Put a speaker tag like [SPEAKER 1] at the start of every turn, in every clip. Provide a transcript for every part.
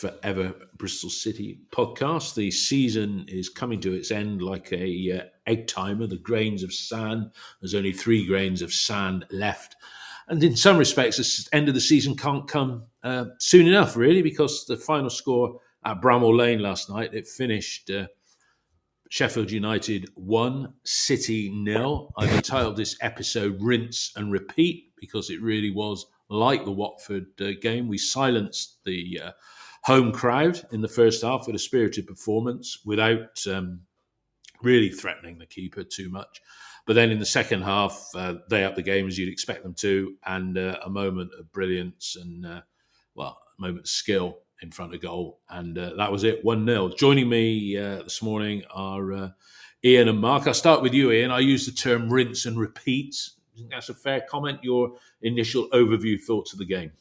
[SPEAKER 1] Forever Bristol City podcast. The season is coming to its end like a egg timer. The grains of sand. There's only 3 grains of sand left. And in some respects, the end of the season can't come soon enough, really, because the final score at Bramall Lane last night, it finished Sheffield United 1, City 0. I've entitled this episode Rinse and Repeat because it really was like the Watford game. We silenced the home crowd in the first half with a spirited performance without really threatening the keeper too much. But then in the second half, they upped the game as you'd expect them to, and a moment of brilliance and, a moment of skill in front of goal. And that was it, 1-0. Joining me this morning are Ian and Mark. I'll start with you, Ian. I use the term rinse and repeat. I think that's a fair comment. Your initial overview thoughts of the game?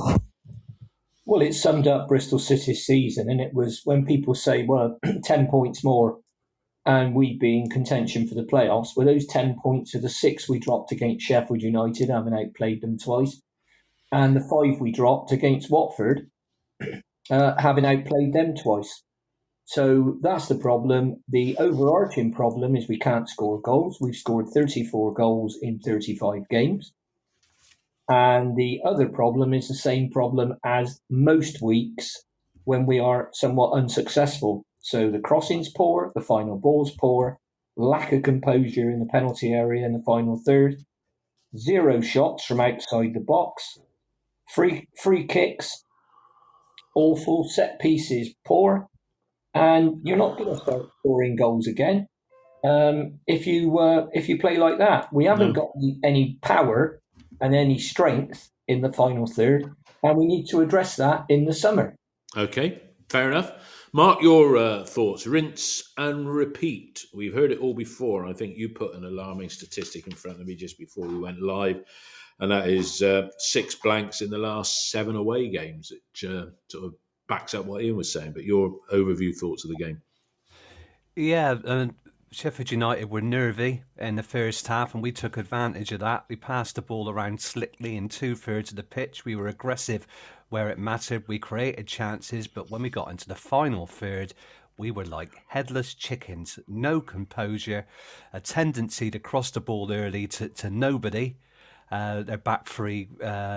[SPEAKER 2] Well, it summed up Bristol City's season, and it was when people say, well, 10 points more and we'd be in contention for the playoffs. Well, those 10 points are the 6 we dropped against Sheffield United, having outplayed them twice, and the 5 we dropped against Watford, having outplayed them twice. So that's the problem. The overarching problem is we can't score goals. We've scored 34 goals in 35 games. And the other problem is the same problem as most weeks when we are somewhat unsuccessful. So the crossing's poor, the final ball's poor, lack of composure in the penalty area in the final third, 0 shots from outside the box, free kicks, awful, set pieces poor, and you're not going to start scoring goals again if you play like that. We haven't got any power and any strength in the final third, and we need to address that in the summer.
[SPEAKER 1] Okay, fair enough. Mark, your thoughts. Rinse and repeat. We've heard it all before. I think you put an alarming statistic in front of me just before we went live, and that is 6 blanks in the last 7 away games. It sort of backs up what Ian was saying, but your overview thoughts of the game.
[SPEAKER 3] Yeah, Sheffield United were nervy in the first half, and we took advantage of that. We passed the ball around slickly in 2/3 of the pitch. We were aggressive where it mattered. We created chances, but when we got into the final third, we were like headless chickens. No composure, a tendency to cross the ball early to nobody. Their back three,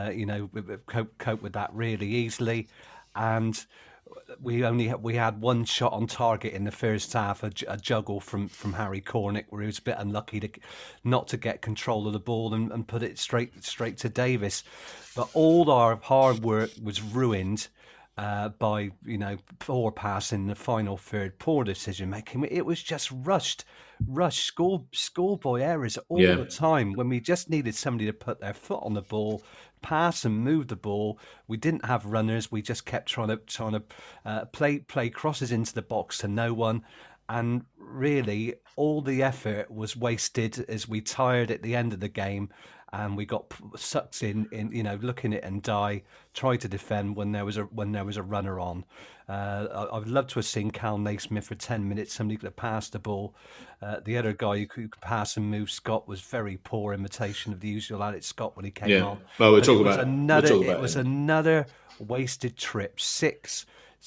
[SPEAKER 3] cope with that really easily, and we had 1 shot on target in the first half, a juggle from Harry Cornick, where he was a bit unlucky not to get control of the ball and put it straight to Davis. But all our hard work was ruined by poor passing in the final third, poor decision making. It was just rushed schoolboy errors all the time when we just needed somebody to put their foot on the ball, pass and move the ball. We didn't have runners. We just kept trying to play crosses into the box to no one, and really all the effort was wasted as we tired at the end of the game. And we got sucked in looking at and die, tried to defend when there was a runner on. I'd love to have seen Cal Naismith for 10 minutes. Somebody could have passed the ball. The other guy who could pass and move, Scott, was very poor imitation of the usual Alex Scott when he came on.
[SPEAKER 1] Well, it
[SPEAKER 3] was another wasted trip. 6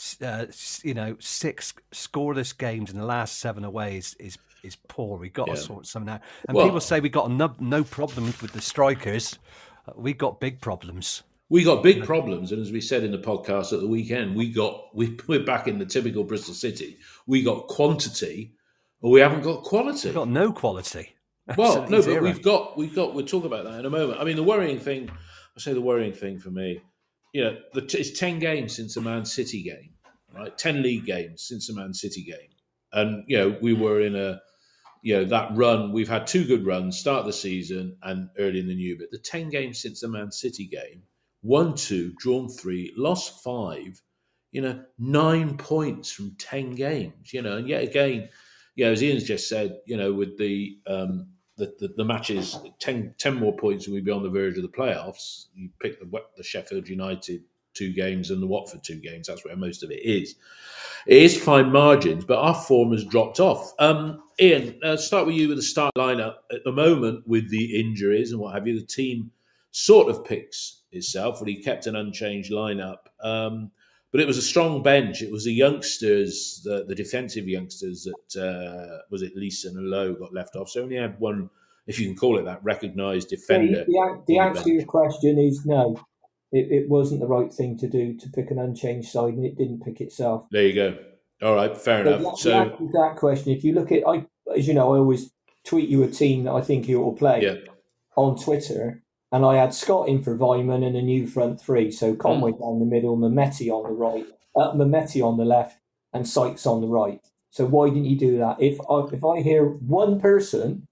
[SPEAKER 3] scoreless games in the last 7 away is poor. We got to sort something out. And people say we got no problems with the strikers. We got big problems.
[SPEAKER 1] We got big problems, and as we said in the podcast at the weekend, we're back in the typical Bristol City. We got quantity, but we haven't got quality.
[SPEAKER 3] We've got no quality.
[SPEAKER 1] Well, no, but we've got. We'll talk about that in a moment. I mean, the worrying thing for me, it's 10 games since the Man City game, right? 10 league games since the Man City game, and we were in that run. We've had 2 good runs, start of the season and early in the new bit. The 10 games since the Man City game, won 2, drawn 3, lost 5. 9 points from 10 games. And yet again, as Ian's just said, with the matches, 10 more points and we'd be on the verge of the playoffs. You pick the Sheffield United 2 games and the Watford 2 games. That's where most of it is. It is fine margins, but our form has dropped off. Ian, start with you with the start lineup. At the moment, with the injuries and what have you, the team sort of picks itself, and he kept an unchanged lineup. But it was a strong bench. It was the youngsters, the defensive youngsters that was it Leeson and Lowe got left off. So only had one, if you can call it that, recognised defender.
[SPEAKER 2] The answer to your question is no. It wasn't the right thing to do to pick an unchanged side, and it didn't pick itself.
[SPEAKER 1] There you go. All right, fair enough. So
[SPEAKER 2] that question, if you look at, as you know, I always tweet you a team that I think you will play on Twitter, and I had Scott in for Vyman and a new front three. So Conway down the middle, Mehmeti on the right, Mehmeti on the left, and Sykes on the right. So why didn't you do that? If I hear one person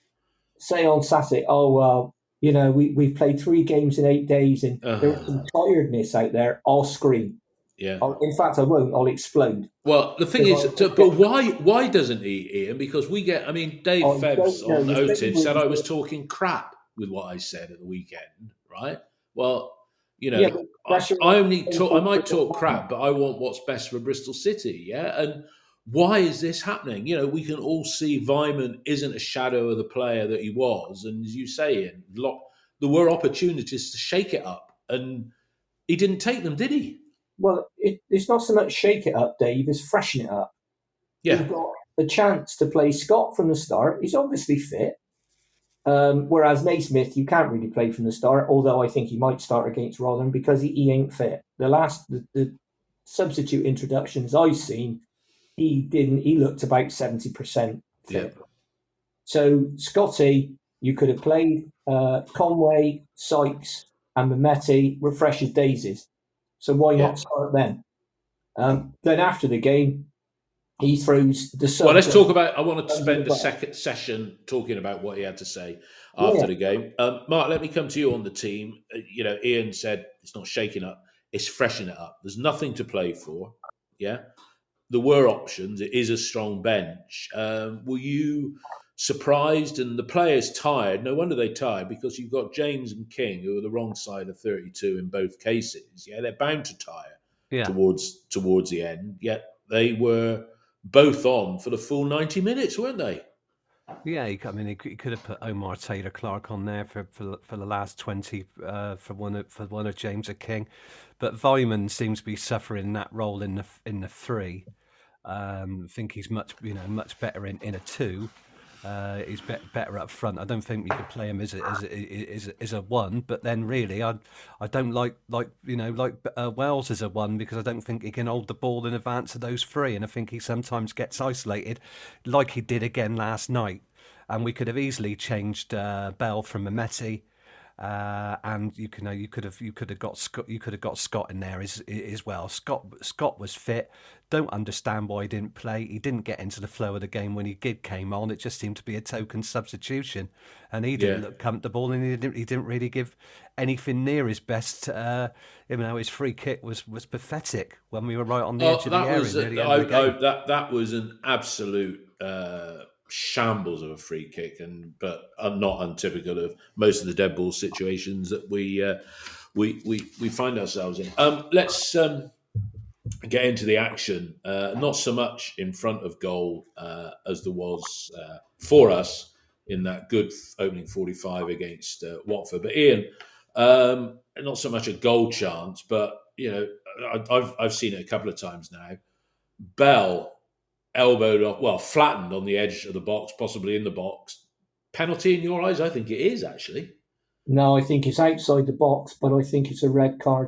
[SPEAKER 2] say on Saturday, "Oh well, you know, we've played 3 games in 8 days, and there's some tiredness out there," I'll scream.
[SPEAKER 1] Yeah.
[SPEAKER 2] In fact, I won't. I'll explode.
[SPEAKER 1] Well, the thing is, but why doesn't he, Ian? Because we get, I mean, Dave Febbs on Oated said I was talking crap with what I said at the weekend, right? Well, you know, I might talk crap, but I want what's best for Bristol City, yeah? And why is this happening? You know, we can all see Vyman isn't a shadow of the player that he was. And as you say, Ian, there were opportunities to shake it up, and he didn't take them, did he?
[SPEAKER 2] Well, it's not so much shake it up, Dave, it's freshen it up.
[SPEAKER 1] Yeah.
[SPEAKER 2] You've got a chance to play Scott from the start. He's obviously fit. Whereas Naismith, you can't really play from the start, although I think he might start against Rotherham because he ain't fit. The substitute introductions I've seen, he looked about 70% fit.
[SPEAKER 1] Yeah.
[SPEAKER 2] So Scotty, you could have played Conway, Sykes and Mehmeti, refresh his daisies. So why not start then? Then after the game, he throws the sub.
[SPEAKER 1] Well, let's talk about. I want to spend a second session talking about what he had to say after the game. Mark, let me come to you on the team. You know, Ian said it's not shaking up; it's freshening it up. There's nothing to play for. Yeah, there were options. It is a strong bench. Were you surprised? And the players tired. No wonder they tired, because you've got James and King, who are the wrong side of 32 in both cases. Yeah, they're bound to tire towards the end. Yet they were both on for the full 90 minutes, weren't they?
[SPEAKER 3] Yeah, I mean, he could have put Omar Taylor-Clark on there for the last 20 for one of James or King, but Vyman seems to be suffering that role in the 3. I think he's much better in a 2. He's better up front. I don't think you could play him as a 1. But then really, I don't like Wells as a 1, because I don't think he can hold the ball in advance of those 3, and I think he sometimes gets isolated, like he did again last night. And we could have easily changed Bell from Mehmeti. And you could have got Scott in there as well. Scott was fit. Don't understand why he didn't play. He didn't get into the flow of the game when he came on. It just seemed to be a token substitution, and he didn't look comfortable, and he didn't really give anything near his best. His free kick was pathetic when we were right on the edge of the area.
[SPEAKER 1] That was an absolute shambles of a free kick, but not untypical of most of the dead ball situations that we find ourselves in. Let's get into the action. Not so much in front of goal as there was for us in that good opening 45 against Watford. But Ian, not so much a goal chance, but you know, I've seen it a couple of times now. Bell elbowed off, flattened on the edge of the box, possibly in the box. Penalty in your eyes? I think it is, actually.
[SPEAKER 2] No, I think it's outside the box, but I think it's a red card.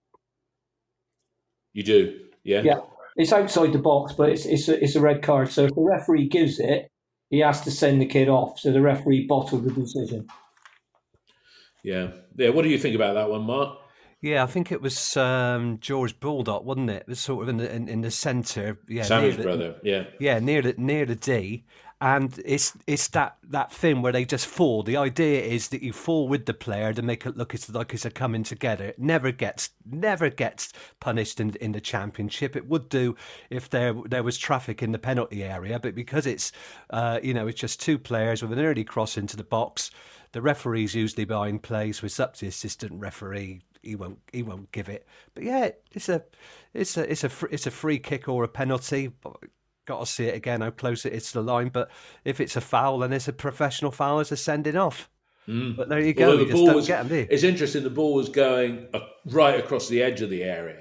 [SPEAKER 1] You do, yeah?
[SPEAKER 2] Yeah, it's outside the box, but it's a red card. So if the referee gives it, he has to send the kid off. So the referee bottled the decision.
[SPEAKER 1] Yeah. What do you think about that one, Mark?
[SPEAKER 3] Yeah, I think it was George Baldock, wasn't it? It was sort of in the centre. Yeah,
[SPEAKER 1] Sammy's brother. Yeah.
[SPEAKER 3] Yeah, near the D. And it's that thing where they just fall. The idea is that you fall with the player to make it look like it's a coming together. It never gets punished in the Championship. It would do if there was traffic in the penalty area, but because it's it's just 2 players with an early cross into the box, the referee's usually behind play, so it's up to the assistant referee. He won't give it. But yeah, it's a free kick or a penalty. Got to see it again how close it is to the line. But if it's a foul, then it's a professional foul. It's a sending off. But there you go. You just don't get them, do you?
[SPEAKER 1] It's interesting. The ball was going right across the edge of the area,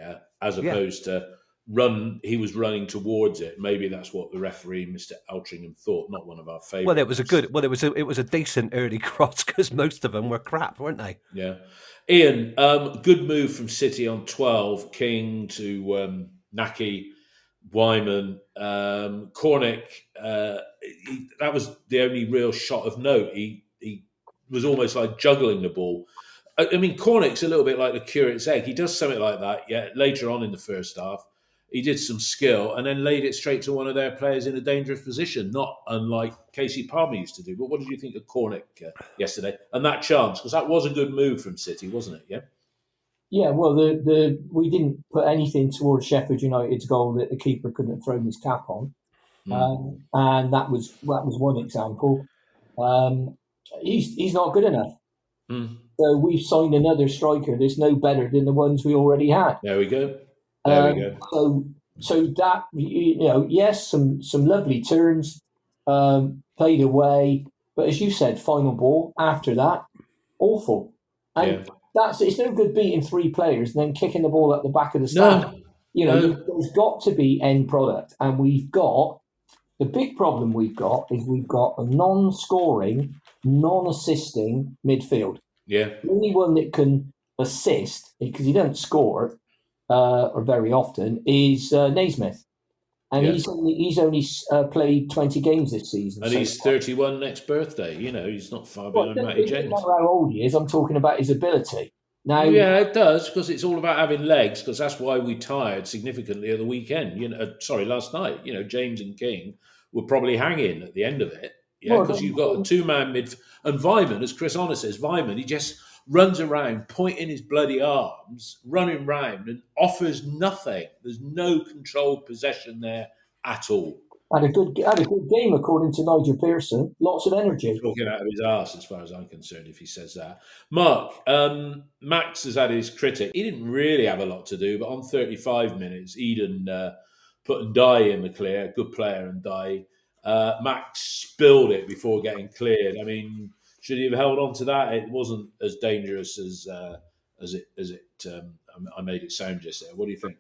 [SPEAKER 1] as opposed to run. He was running towards it. Maybe that's what the referee, Mr. Altrincham, thought. Not one of our favourites.
[SPEAKER 3] Well, it was a decent early cross because most of them were crap, weren't they?
[SPEAKER 1] Yeah. Ian, good move from City on 12. King to Naki, Wyman, Cornick. That was the only real shot of note. He was almost like juggling the ball. I mean, Cornick's a little bit like the curate's egg. He does something like that. Yeah, later on in the first half, he did some skill and then laid it straight to one of their players in a dangerous position, not unlike Casey Palmer used to do. But what did you think of Cornick yesterday and that chance? Because that was a good move from City, wasn't it? Yeah.
[SPEAKER 2] Yeah, well, we didn't put anything towards Sheffield United's goal that the keeper couldn't have thrown his cap on, and that was one example. He's not good enough. So we've signed another striker that's no better than the ones we already had.
[SPEAKER 1] There we go.
[SPEAKER 2] So that, yes, some lovely turns, played away, but as you said, final ball after that, awful. And it's no good beating three players and then kicking the ball at the back of the stand. There's got to be end product, and the big problem we've got is we've got a non-scoring, non-assisting midfield.
[SPEAKER 1] Yeah.
[SPEAKER 2] The only one that can assist, because he doesn't score or very often, is Naismith. And he's only played 20 games this season.
[SPEAKER 1] And he's 31 next birthday. He's not far behind Matty James.
[SPEAKER 2] It doesn't matter how old he is. I'm talking about his ability. Now,
[SPEAKER 1] yeah, it does, because it's all about having legs, because that's why we tired significantly at the weekend. Last night. James and King were probably hanging at the end of it. Yeah, because you've got a two-man mid... And Vyman, as Chris Honor says, he just runs around, pointing his bloody arms, running round, and offers nothing. There's no controlled possession there at all.
[SPEAKER 2] Had a good game, according to Nigel Pearson. Lots of energy.
[SPEAKER 1] Talking out of his arse, as far as I'm concerned, if he says that. Mark, Max has had his critic. He didn't really have a lot to do, but on 35 minutes, Eden put Ndiaye in the clear, good player Ndiaye. Max spilled it before getting cleared. I mean, should he have held on to that? It wasn't as dangerous as I made it sound just there. What do you think?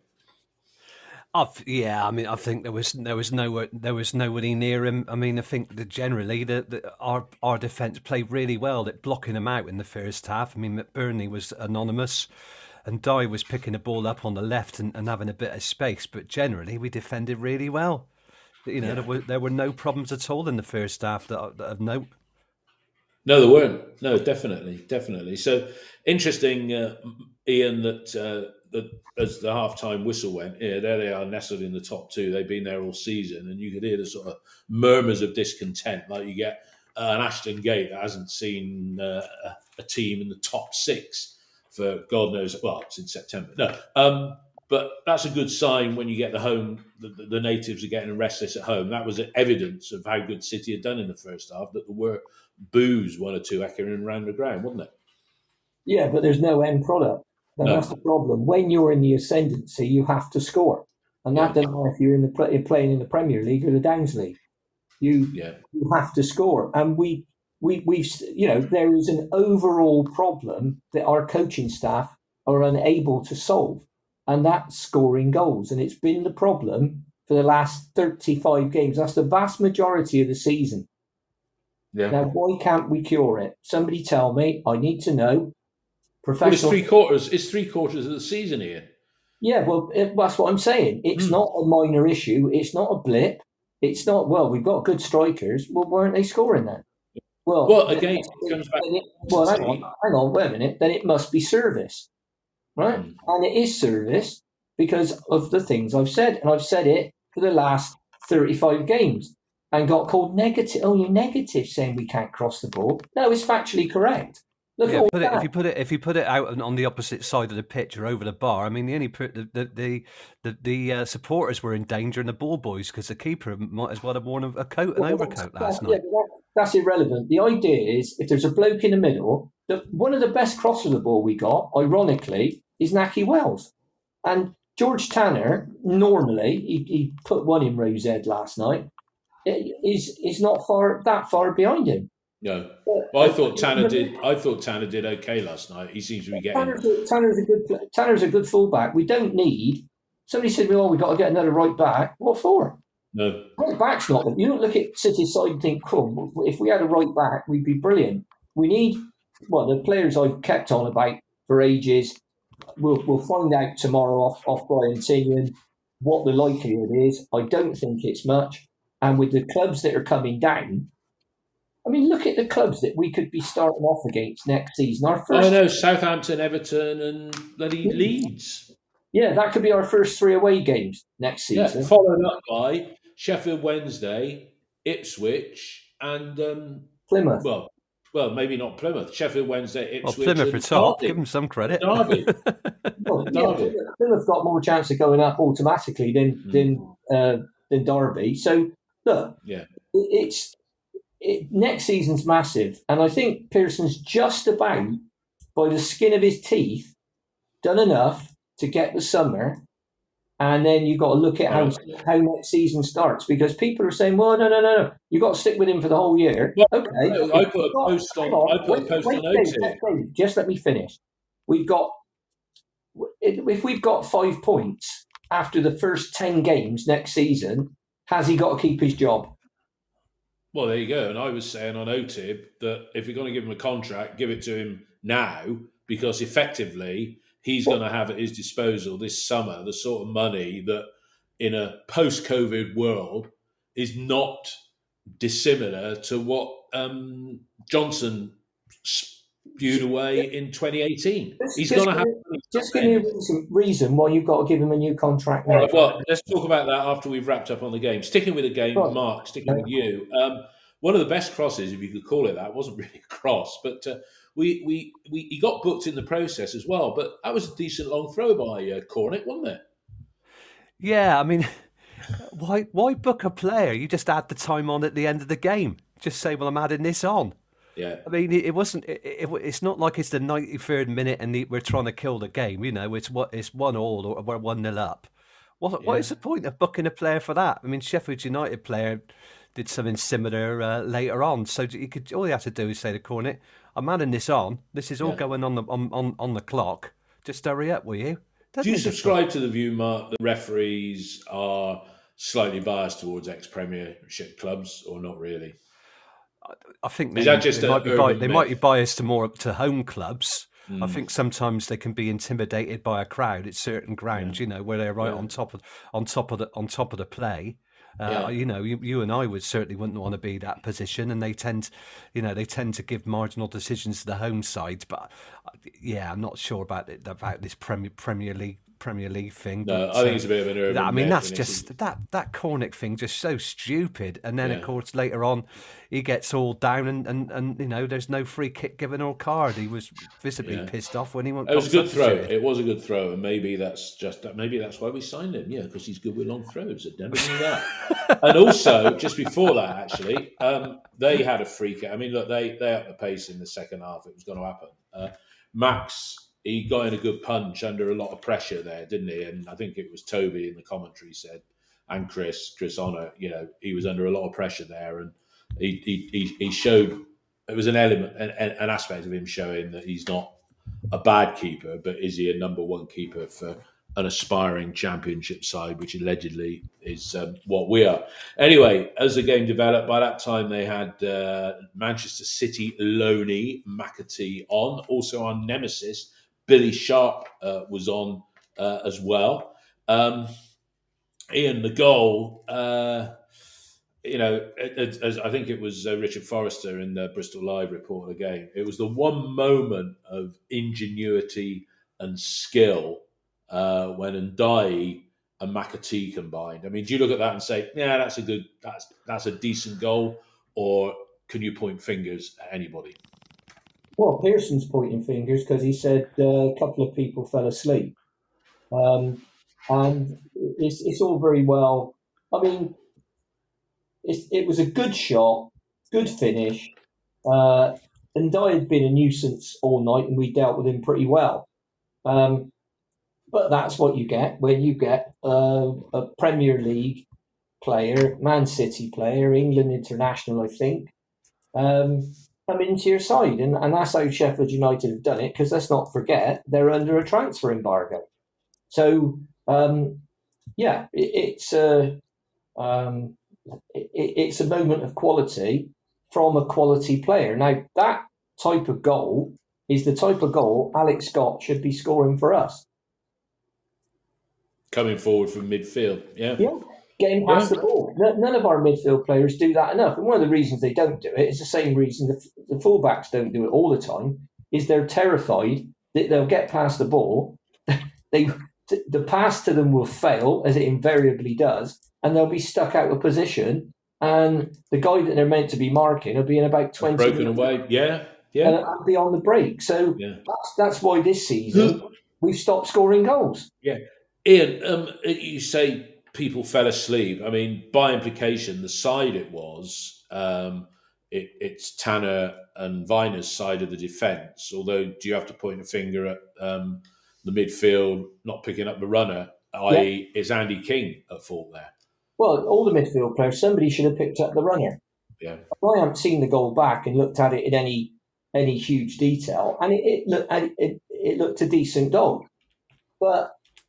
[SPEAKER 3] I think there was nobody near him. I mean, I think that generally our defence played really well at blocking him out in the first half. I mean, McBurney was anonymous, and Ndiaye was picking the ball up on the left and having a bit of space. But generally, we defended really well. There were no problems at all in the first half that of note.
[SPEAKER 1] No, there weren't. No, definitely. So interesting, Ian, that as the half-time whistle went, there they are nestled in the top two. They've been there all season, and you could hear the sort of murmurs of discontent, like you get an Ashton Gate that hasn't seen a team in the top six for God knows, since September. No, but that's a good sign when you get the natives are getting restless at home. That was evidence of how good City had done in the first half, that there were boos, one or two echoing around the ground, wasn't it?
[SPEAKER 2] Yeah, but there's no end product. That's the problem. When you're in the ascendancy, you have to score. And that doesn't matter if you're playing in the Premier League or the Downs League. You have to score. And we've there is an overall problem that our coaching staff are unable to solve. And that's scoring goals. And it's been the problem for the last 35 games. That's the vast majority of the season. Yeah. Now, why can't we cure it? Somebody tell me. I need to know.
[SPEAKER 1] Professional. Well, it's three quarters of the season here.
[SPEAKER 2] Yeah, well, that's what I'm saying. It's not a minor issue. It's not a blip. It's not, we've got good strikers. Well, weren't they scoring then?
[SPEAKER 1] Well, again, it comes back.
[SPEAKER 2] Hang on, wait a minute. Then it must be service. Right? And it is service because of the things I've said. And I've said it for the last 35 games and got called negative. Oh, you're negative saying we can't cross the ball. No, it's factually correct. Look at all that.
[SPEAKER 3] If you put it out on the opposite side of the pitch or over the bar, I mean, the supporters were in danger and the ball boys, because the keeper might as well have worn a coat and overcoat last night.
[SPEAKER 2] Yeah, that's irrelevant. The idea is, if there's a bloke in the middle, one of the best crosses of the ball we got, ironically, is Nahki Wells. And George Tanner, normally, he put one in Rosed last night, is not that far behind him.
[SPEAKER 1] No, but I thought Tanner did okay last night. He seems to be getting.
[SPEAKER 2] Tanner's a good fullback. We don't need Somebody said, "Oh, we've got to get another right back." What for?
[SPEAKER 1] No.
[SPEAKER 2] Right back's not. You don't look at City's side and think, "Cool, if we had a right back, we'd be brilliant." We need the players I've kept on about for ages. We'll find out tomorrow off Brian Tinian what the likelihood is. I don't think it's much. And with the clubs that are coming down, I mean, look at the clubs that we could be starting off against next season. Our first,
[SPEAKER 1] I know, Southampton, Everton, and bloody Leeds.
[SPEAKER 2] Yeah, that could be our first 3 away games next season.
[SPEAKER 1] Yeah, followed up by Sheffield Wednesday, Ipswich, and
[SPEAKER 2] Plymouth.
[SPEAKER 1] Well, maybe not Plymouth. Sheffield Wednesday, Ipswich.
[SPEAKER 3] Well, Plymouth for top. Give them some credit.
[SPEAKER 1] Derby.
[SPEAKER 2] Plymouth got more chance of going up automatically than Derby. So look, next season's massive, and I think Pearson's just about, by the skin of his teeth, done enough to get the summer. And then you've got to look at how next season starts, because people are saying, "Well, no, you've got to stick with him for the whole year."
[SPEAKER 1] Well,
[SPEAKER 2] okay,
[SPEAKER 1] I put a post on OT.
[SPEAKER 2] Just let me finish. If we've got 5 points after the first 10 games next season, has he got to keep his job?
[SPEAKER 1] Well, there you go. And I was saying on OTIB that if you're going to give him a contract, give it to him now, because effectively he's going to have at his disposal this summer the sort of money that in a post-COVID world is not dissimilar to what Johnson spewed away in 2018. He's going to have...
[SPEAKER 2] Just give me a reason why you've got to give him a new contract now.
[SPEAKER 1] Right, well, let's talk about that after we've wrapped up on the game. Sticking with the game, right. Mark, sticking with you. One of the best crosses, if you could call it that, wasn't really a cross, but... he got booked in the process as well, but that was a decent long throw by Cornick, wasn't it?
[SPEAKER 3] Yeah, I mean, why book a player? You just add the time on at the end of the game. Just say, "Well, I'm adding this on."
[SPEAKER 1] Yeah.
[SPEAKER 3] I mean, it wasn't. It's not like it's the 93rd minute and we're trying to kill the game. You know, it's 1-1 or we're 1-0 up. What is the point of booking a player for that? I mean, Sheffield United player did something similar later on. So all you have to do is say to Cornick, "I'm adding this on. This is all going on the clock. Just hurry up, will you?"
[SPEAKER 1] Do you subscribe to the view, Mark, that referees are slightly biased towards ex-Premiership clubs, or not really?
[SPEAKER 3] I think
[SPEAKER 1] they
[SPEAKER 3] might be biased to home clubs. I think sometimes they can be intimidated by a crowd at certain grounds, where they're right on top of the play. You and I certainly wouldn't want to be that position, and they tend to give marginal decisions to the home side. But I'm not sure about this Premier League thing.
[SPEAKER 1] No, I think it's a bit of an urban.
[SPEAKER 3] I mean, that's just that Cornick thing, just so stupid. And then of course later on, he gets all down, and there's no free kick given or card. He was visibly pissed off when he went.
[SPEAKER 1] It was a good throw. It was a good throw, and maybe that's why we signed him. Yeah, because he's good with long throws. I never knew that. And also, just before that, actually, they had a free kick. I mean, look, they upped the pace in the second half. It was going to happen. Max. He got in a good punch under a lot of pressure there, didn't he? And I think it was Toby in the commentary said, and Chris Honor, he was under a lot of pressure there, and he showed it was an element, an aspect of him showing that he's not a bad keeper, but is he a number one keeper for an aspiring Championship side, which allegedly is what we are. Anyway, as the game developed, by that time they had Manchester City Loney McAtee on, also our nemesis. Billy Sharp was on as well. Ian, the goal, as I think it was Richard Forrester in the Bristol Live report of the game, it was the one moment of ingenuity and skill when Ndiaye and McAtee combined. I mean, do you look at that and say, yeah, that's a decent goal, or can you point fingers at anybody?
[SPEAKER 2] Well, Pearson's pointing fingers because he said a couple of people fell asleep. And it's all very well. I mean, it was a good shot, good finish. And Ndiaye had been a nuisance all night, and we dealt with him pretty well. But that's what you get when you get a Premier League player, Man City player, England international, I think, come into your side. And that's how Sheffield United have done it, because let's not forget, they're under a transfer embargo. So yeah, it's a moment of quality from a quality player. Now, that type of goal is the type of goal Alex Scott should be scoring for us.
[SPEAKER 1] Coming forward from midfield, yeah.
[SPEAKER 2] Getting past the ball. None of our midfield players do that enough. And one of the reasons they don't do it is the same reason the fullbacks don't do it all the time, is they're terrified that they'll get past the ball. The pass to them will fail, as it invariably does, and they'll be stuck out of position. And the guy that they're meant to be marking will be in about 20
[SPEAKER 1] broken away. Yeah.
[SPEAKER 2] And I'll be on the break. So that's why this season we've stopped scoring goals.
[SPEAKER 1] Yeah. Ian, you say people fell asleep. I mean, by implication, the side it was, it's Tanner and Viner's side of the defence. Although, do you have to point a finger at the midfield not picking up the runner, i.e. is Andy King at fault there? Well,
[SPEAKER 2] all the midfield players, somebody should have picked up the runner.
[SPEAKER 1] Yeah.
[SPEAKER 2] I haven't seen the goal back and looked at it in any huge detail, and it looked a decent goal. But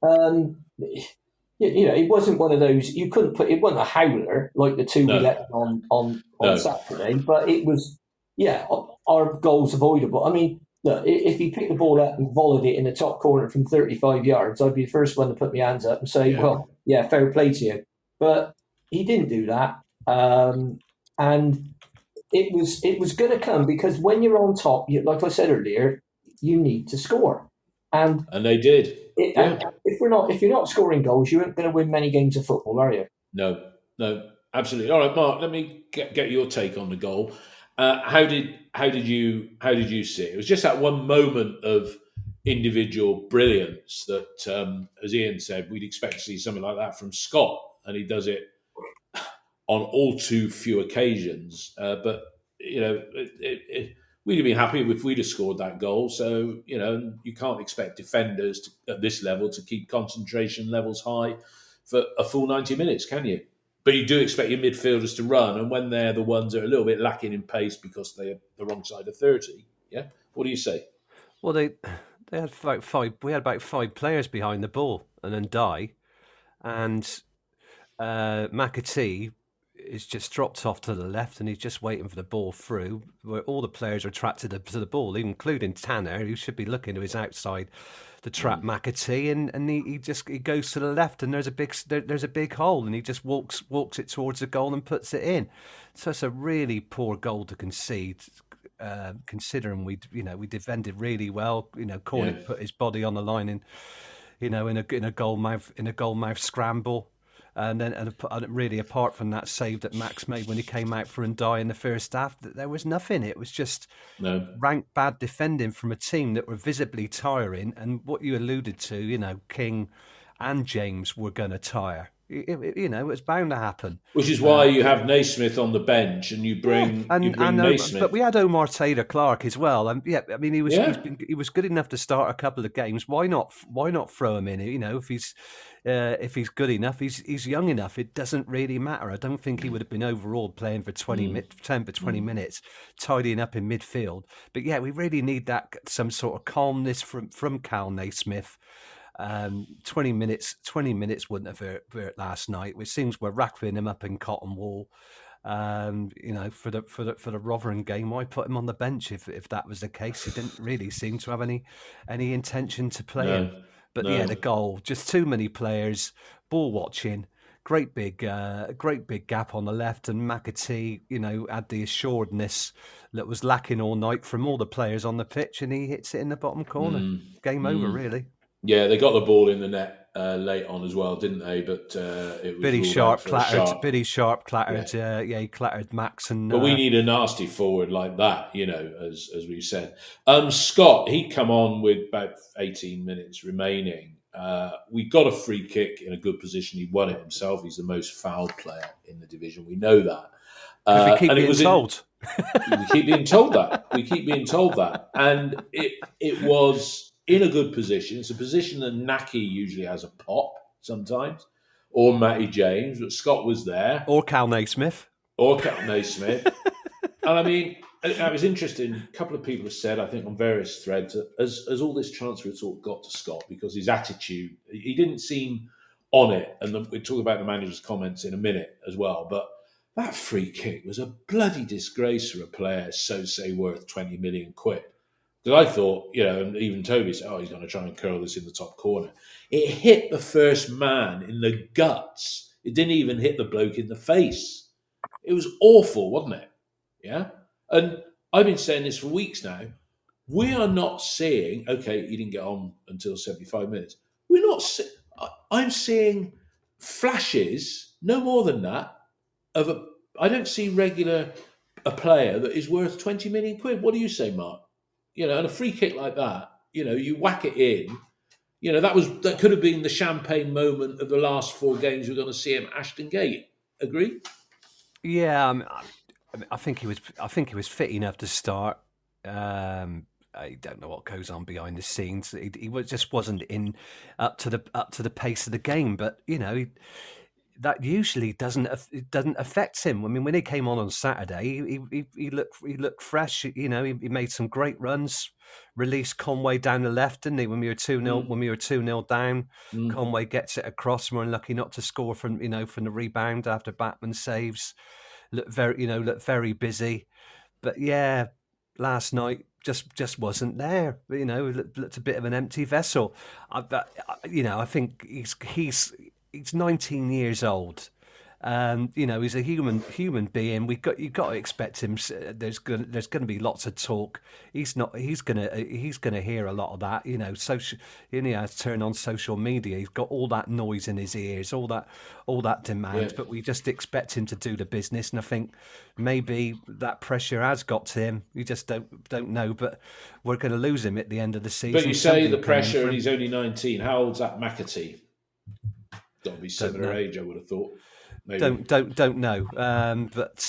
[SPEAKER 2] it wasn't one of those you couldn't put. It wasn't a howler like the two we let on Saturday. But it was, our goals avoidable. I mean, look, if he picked the ball up and volleyed it in the top corner from 35 yards, I'd be the first one to put my hands up and say, fair play to you. But he didn't do that, and it was going to come, because when you're on top, like I said earlier, you need to score, and
[SPEAKER 1] they did.
[SPEAKER 2] And if you're not scoring goals, you aren't going to win many games of football, are you?
[SPEAKER 1] No, absolutely. All right, Mark, let me get your take on the goal. How did you see it? It was just that one moment of individual brilliance that, as Ian said, we'd expect to see something like that from Scott, and he does it on all too few occasions. But we'd have been happy if we'd have scored that goal. So, you can't expect defenders at this level to keep concentration levels high for a full 90 minutes, can you? But you do expect your midfielders to run, and when they're the ones that are a little bit lacking in pace because they're the wrong side of 30, yeah? What do you say?
[SPEAKER 3] Well, they had about five. We had about 5 players behind the ball, and then Dye, and McAtee is just dropped off to the left, and he's just waiting for the ball through, where all the players are attracted to the ball, including Tanner, who should be looking to his outside to trap McAtee, and he goes to the left, and there's a big hole, and he just walks it towards the goal and puts it in. So it's a really poor goal to concede, considering we defended really well. Cornick put his body on the line in a goal mouth scramble. And really, apart from that save that Max made when he came out for Ndiaye in the first half, there was nothing. It was just rank bad defending from a team that were visibly tiring. And what you alluded to, King and James were going to tire. It was bound to happen.
[SPEAKER 1] Which is why you have Naismith on the bench, and you bring Naismith.
[SPEAKER 3] But we had Omar Taylor-Clark as well, and he was good enough to start a couple of games. Why not throw him in? If he's good enough, he's young enough. It doesn't really matter. I don't think he would have been overawed playing for 10 to 20 minutes, tidying up in midfield. But we really need that some sort of calmness from Cal Naismith. 20 minutes wouldn't have hurt last night. It seems we're wrapping him up in cotton wool. For the Rotherham game, why put him on the bench if that was the case? He didn't really seem to have any intention to play him. But the goal, just too many players, ball watching, great big gap on the left, and McAtee, had the assuredness that was lacking all night from all the players on the pitch, and he hits it in the bottom corner. Game over, really.
[SPEAKER 1] Yeah, they got the ball in the net late on as well, didn't they? But it was
[SPEAKER 3] Billy Sharp clattered. Billy Sharp clattered. He clattered Max.
[SPEAKER 1] But we need a nasty forward like that, as we said. Scott, he come on with about 18 minutes remaining. We got a free kick in a good position. He won it himself. He's the most fouled player in the division. We know that.
[SPEAKER 3] We keep being told.
[SPEAKER 1] We keep being told that. And it was in a good position. It's a position that Naki usually has a pop sometimes, or Matty James, but Scott was there.
[SPEAKER 3] Or Cal Naismith.
[SPEAKER 1] And I mean, it was interesting. A couple of people have said, I think, on various threads, as all this transfer talk got to Scott, because his attitude, he didn't seem on it, and we'll talk about the manager's comments in a minute as well. But that free kick was a bloody disgrace for a player say worth 20 million quid. Because I thought, and even Toby said, he's going to try and curl this in the top corner. It hit the first man in the guts. It didn't even hit the bloke in the face. It was awful, wasn't it? Yeah? And I've been saying this for weeks now. We are not seeing, okay, he didn't get on until 75 minutes. I'm seeing flashes, no more than that, I don't see a player that is worth 20 million quid. What do you say, Mark? And a free kick like that, you whack it in, that could have been the champagne moment of the last 4 games we're going to see him at Ashton Gate. Agree?
[SPEAKER 3] Yeah, I think he was fit enough to start. I don't know what goes on behind the scenes. He just wasn't up to the pace of the game. But that usually doesn't affect him. I mean, when he came on Saturday, he looked fresh. He made some great runs. Released Conway down the left, didn't he? When we were 2-0 down, Conway gets it across. We're unlucky not to score from the rebound after Batman saves. Looked very busy. But yeah, last night just wasn't there. Looked a bit of an empty vessel. I think he's 19 years old. He's a human being. You've got to expect him. There's going to be lots of talk. He's going to hear a lot of that. Social. He has to turn on social media. He's got all that noise in his ears, all that demand. Yeah. But we just expect him to do the business. And I think maybe that pressure has got to him. We just don't know. But we're going to lose him at the end of the season.
[SPEAKER 1] But you say the pressure, and he's only 19. How old's that McAtee? Got to be similar age, I would have thought. Maybe.
[SPEAKER 3] Don't know, but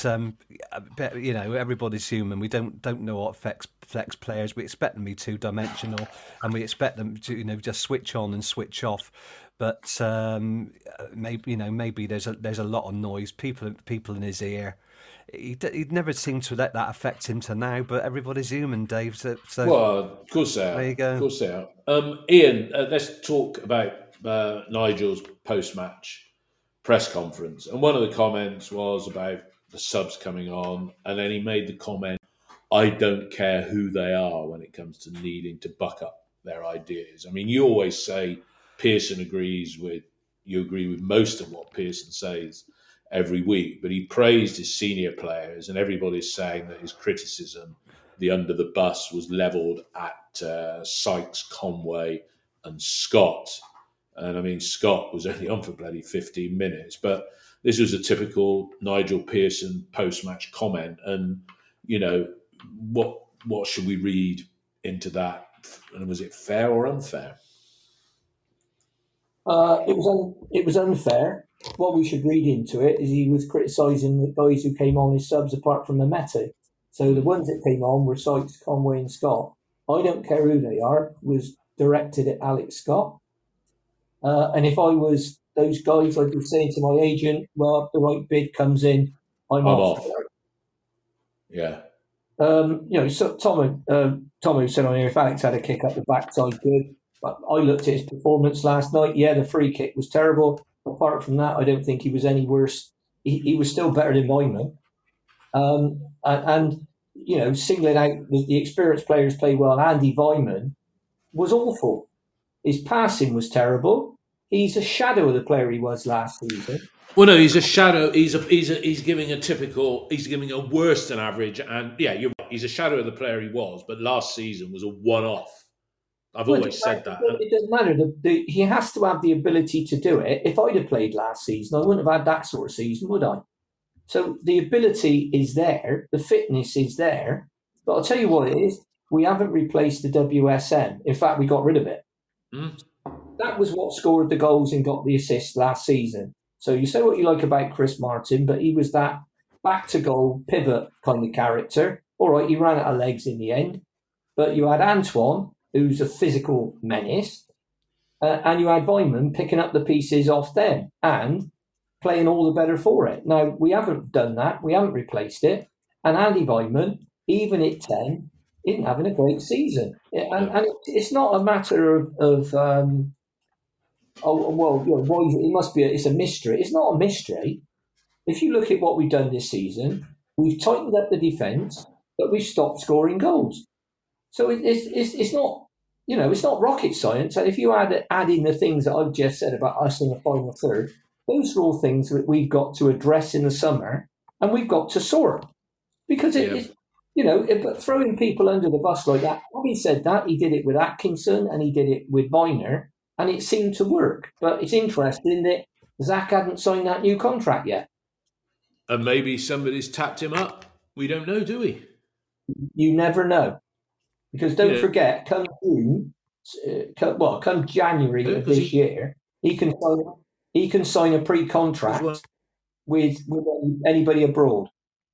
[SPEAKER 3] everybody's human. We don't know what affects players. We expect them to be 2-dimensional, and we expect them to just switch on and switch off. But maybe there's a lot of noise, people in his ear. He'd never seemed to let that affect him to now. But everybody's human, Dave. So
[SPEAKER 1] well, of course they are.
[SPEAKER 3] There you go.
[SPEAKER 1] Of course they are. Ian, let's talk about Nigel's post-match press conference, and one of the comments was about the subs coming on, and then he made the comment, I don't care who they are when it comes to needing to buck up their ideas. I mean, you always say Pearson agree with most of what Pearson says every week, but he praised his senior players, and everybody's saying that his criticism, the under the bus, was levelled at Sykes, Conway and Scott. And I mean, Scott was only on for bloody 15 minutes, but this was a typical Nigel Pearson post-match comment. And, what should we read into that? And was it fair or unfair?
[SPEAKER 2] It was unfair. What we should read into it is he was criticising the guys who came on as subs apart from Mehmeti. So the ones that came on were Sykes, Conway and Scott. I don't care who they are, was directed at Alex Scott. And if I was those guys, I'd be saying to my agent, well, if the right bid comes in, I'm off.
[SPEAKER 1] Yeah.
[SPEAKER 2] So Tomo said on here, if Alex had a kick up the backside, good. But I looked at his performance last night. Yeah, the free kick was terrible. Apart from that, I don't think he was any worse. He was still better than Weimann. And singling out the experienced players play well. Andy Weimann was awful. His passing was terrible. He's a shadow of the player he was last season.
[SPEAKER 1] Well, no, he's a shadow. He's giving a worse than average. And yeah, you're right. He's a shadow of the player he was, but last season was a one-off. I've always said that.
[SPEAKER 2] It doesn't matter. He has to have the ability to do it. If I'd have played last season, I wouldn't have had that sort of season, would I? So the ability is there. The fitness is there. But I'll tell you what it is. We haven't replaced the WSM. In fact, we got rid of it. Mm. That was what scored the goals and got the assists last season. So you say what you like about Chris Martin, but he was that back-to-goal pivot kind of character. All right, he ran out of legs in the end. But you had Antoine, who's a physical menace, and you had Weimann picking up the pieces off them and playing all the better for it. Now, we haven't done that. We haven't replaced it. And Andy Weimann, even at 10, isn't having a great season. And it's not a matter of Oh well, why it must be? It's a mystery. It's not a mystery. If you look at what we've done this season, we've tightened up the defence, but we've stopped scoring goals. So it's not, it's not rocket science. And if you add in the things that I've just said about us in the final third, those are all things that we've got to address in the summer, and we've got to sort. Because but throwing people under the bus like that. Having said that, he did it with Atkinson and he did it with Viner, and it seemed to work. But it's interesting that Zach hadn't signed that new contract yet.
[SPEAKER 1] And maybe somebody's tapped him up. We don't know, do we?
[SPEAKER 2] You never know. Because don't forget, come June, come January of this year, he can sign a pre-contract with anybody abroad.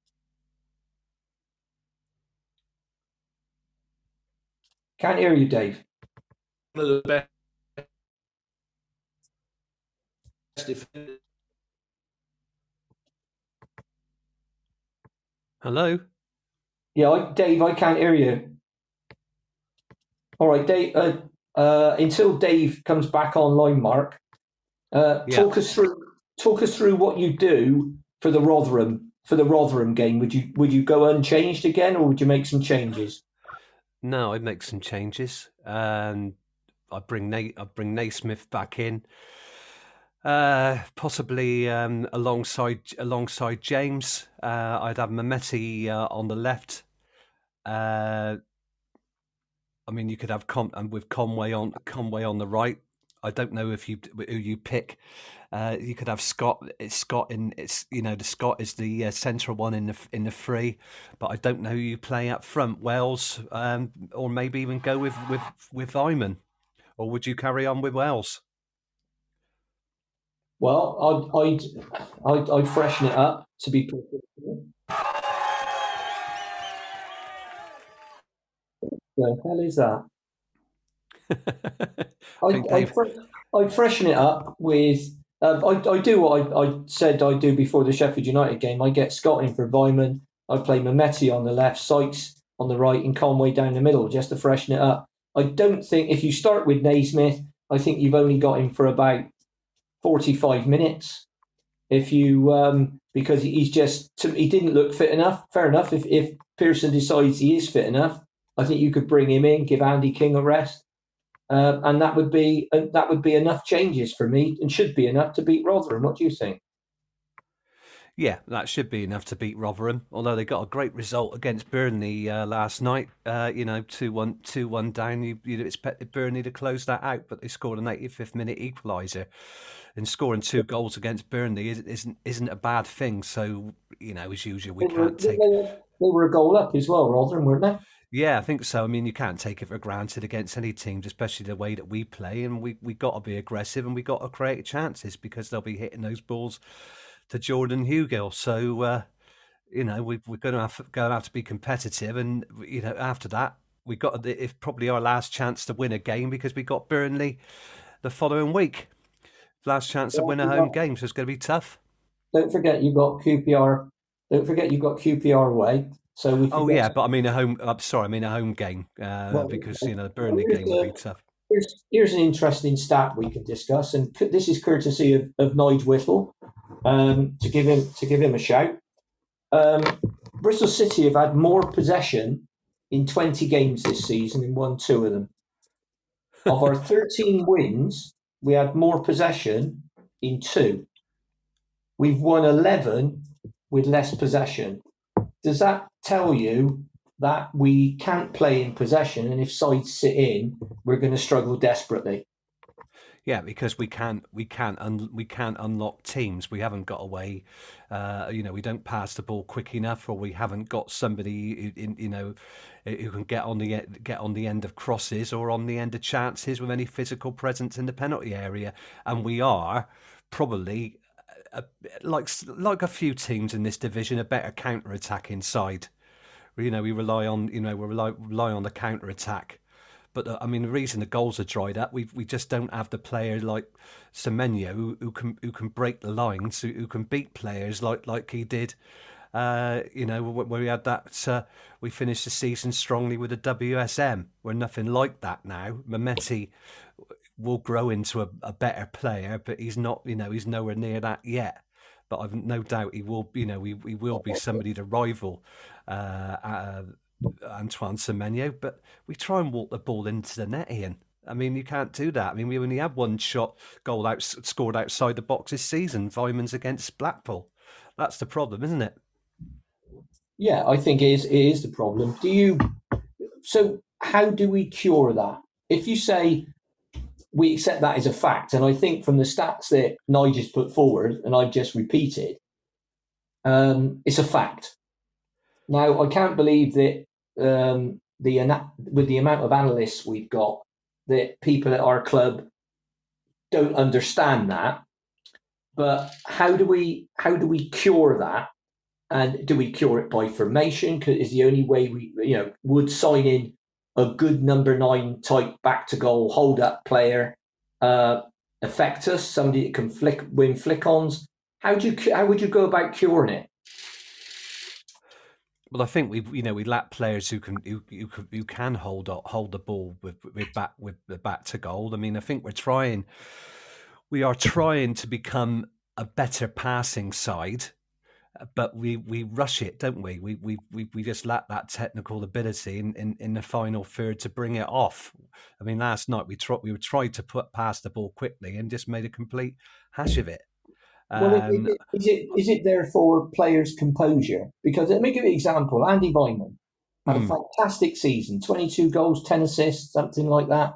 [SPEAKER 2] Can't hear you, Dave.
[SPEAKER 1] One of the best defenders.
[SPEAKER 3] Hello?
[SPEAKER 2] Yeah, Dave, I can't hear you. All right, Dave. Until Dave comes back online, Mark, talk us through what you do for the Rotherham game. Would you go unchanged again, or would you make some changes?
[SPEAKER 3] No, I'd make some changes, and I'd bring Naismith back in, possibly alongside James. I'd have Mehmeti on the left. I mean, you could have with Conway on the right. I don't know who you pick. You could have Scott. It's Scott in. It's the Scott is the central one in the free, but I don't know who you play up front. Wells, or maybe even go with Vyman, or would you carry on with Wells?
[SPEAKER 2] Well, I'd freshen it up to be perfect. The hell is that? I'd freshen it up with. I do what I said I'd do before the Sheffield United game. I get Scott in for Vyman. I play Mehmeti on the left, Sykes on the right, and Conway down the middle just to freshen it up. I don't think if you start with Naismith, I think you've only got him for about 45 minutes. If you because he didn't look fit enough. Fair enough. If Pearson decides he is fit enough, I think you could bring him in, give Andy King a rest, and that would be enough changes for me, and should be enough to beat Rotherham. What do you think?
[SPEAKER 3] Yeah, that should be enough to beat Rotherham. Although they got a great result against Burnley last night, 2-1 down. You'd expected Burnley to close that out, but they scored an 85th minute equaliser. And scoring 2 goals against Burnley isn't a bad thing. So as usual, we can't take.
[SPEAKER 2] They were a goal up as well, Rotherham, weren't they?
[SPEAKER 3] Yeah, I think so. I mean, you can't take it for granted against any teams, especially the way that we play. And we got to be aggressive, and we got to create chances because they'll be hitting those balls to Jordan Hugill. So, we're going to have to be competitive. And, after that, we got it's probably our last chance to win a game because we got Burnley the following week. Last chance to win a home game, so it's going to be tough.
[SPEAKER 2] Don't forget you got QPR. Don't forget you got QPR away. So
[SPEAKER 3] but I mean a home. I'm sorry, I mean a home game because the Burnley game will be tough.
[SPEAKER 2] Here's an interesting stat we can discuss, and this is courtesy of Nige Whittle. To give him a shout. Bristol City have had more possession in 20 games this season and won 2 of them. Of our 13 wins, we had more possession in 2. We've won 11 with less possession. Does that tell you that we can't play in possession, and if sides sit in, we're going to struggle desperately?
[SPEAKER 3] Yeah, because we can't unlock teams. We haven't got a way. We don't pass the ball quick enough, or we haven't got somebody who can get on the end of crosses or on the end of chances with any physical presence in the penalty area. And we are probably like a few teams in this division, a better counter-attacking side. We rely on the counter-attack. But the reason the goals are dried up, we just don't have the player like Semenyo who can break the lines, who can beat players like he did. Where we had that, we finished the season strongly with a WSM. We're nothing like that now. Mehmeti will grow into a better player, but he's not, he's nowhere near that yet. But I've no doubt he will, he will be somebody to rival Antoine Semenyo. But we try and walk the ball into the net, Ian. I mean, you can't do that. I mean, we only had one goal scored outside the box this season. Vyman's against Blackpool. That's the problem, isn't it?
[SPEAKER 2] Yeah, I think it is the problem. So how do we cure that? If you say we accept that as a fact, and I think from the stats that Nigel's put forward, and I've just repeated, it's a fact. Now, I can't believe that with the amount of analysts we've got, that people at our club don't understand that. But how do we cure that? And do we cure it by formation? Because it's the only way would sign in a good number 9 type back to goal hold up player affect us? Somebody that can win flick-ons. How would you go about curing it?
[SPEAKER 3] Well, I think we lack players who can hold the ball with the back to goal. I mean, I think we are trying to become a better passing side, but we rush it, don't we? We just lack that technical ability in the final third to bring it off. I mean, last night we tried to put past the ball quickly and just made a complete hash of it.
[SPEAKER 2] Well, is it therefore players' composure? Because let me give you an example. Andy Vyman had a fantastic season, 22 goals, 10 assists, something like that.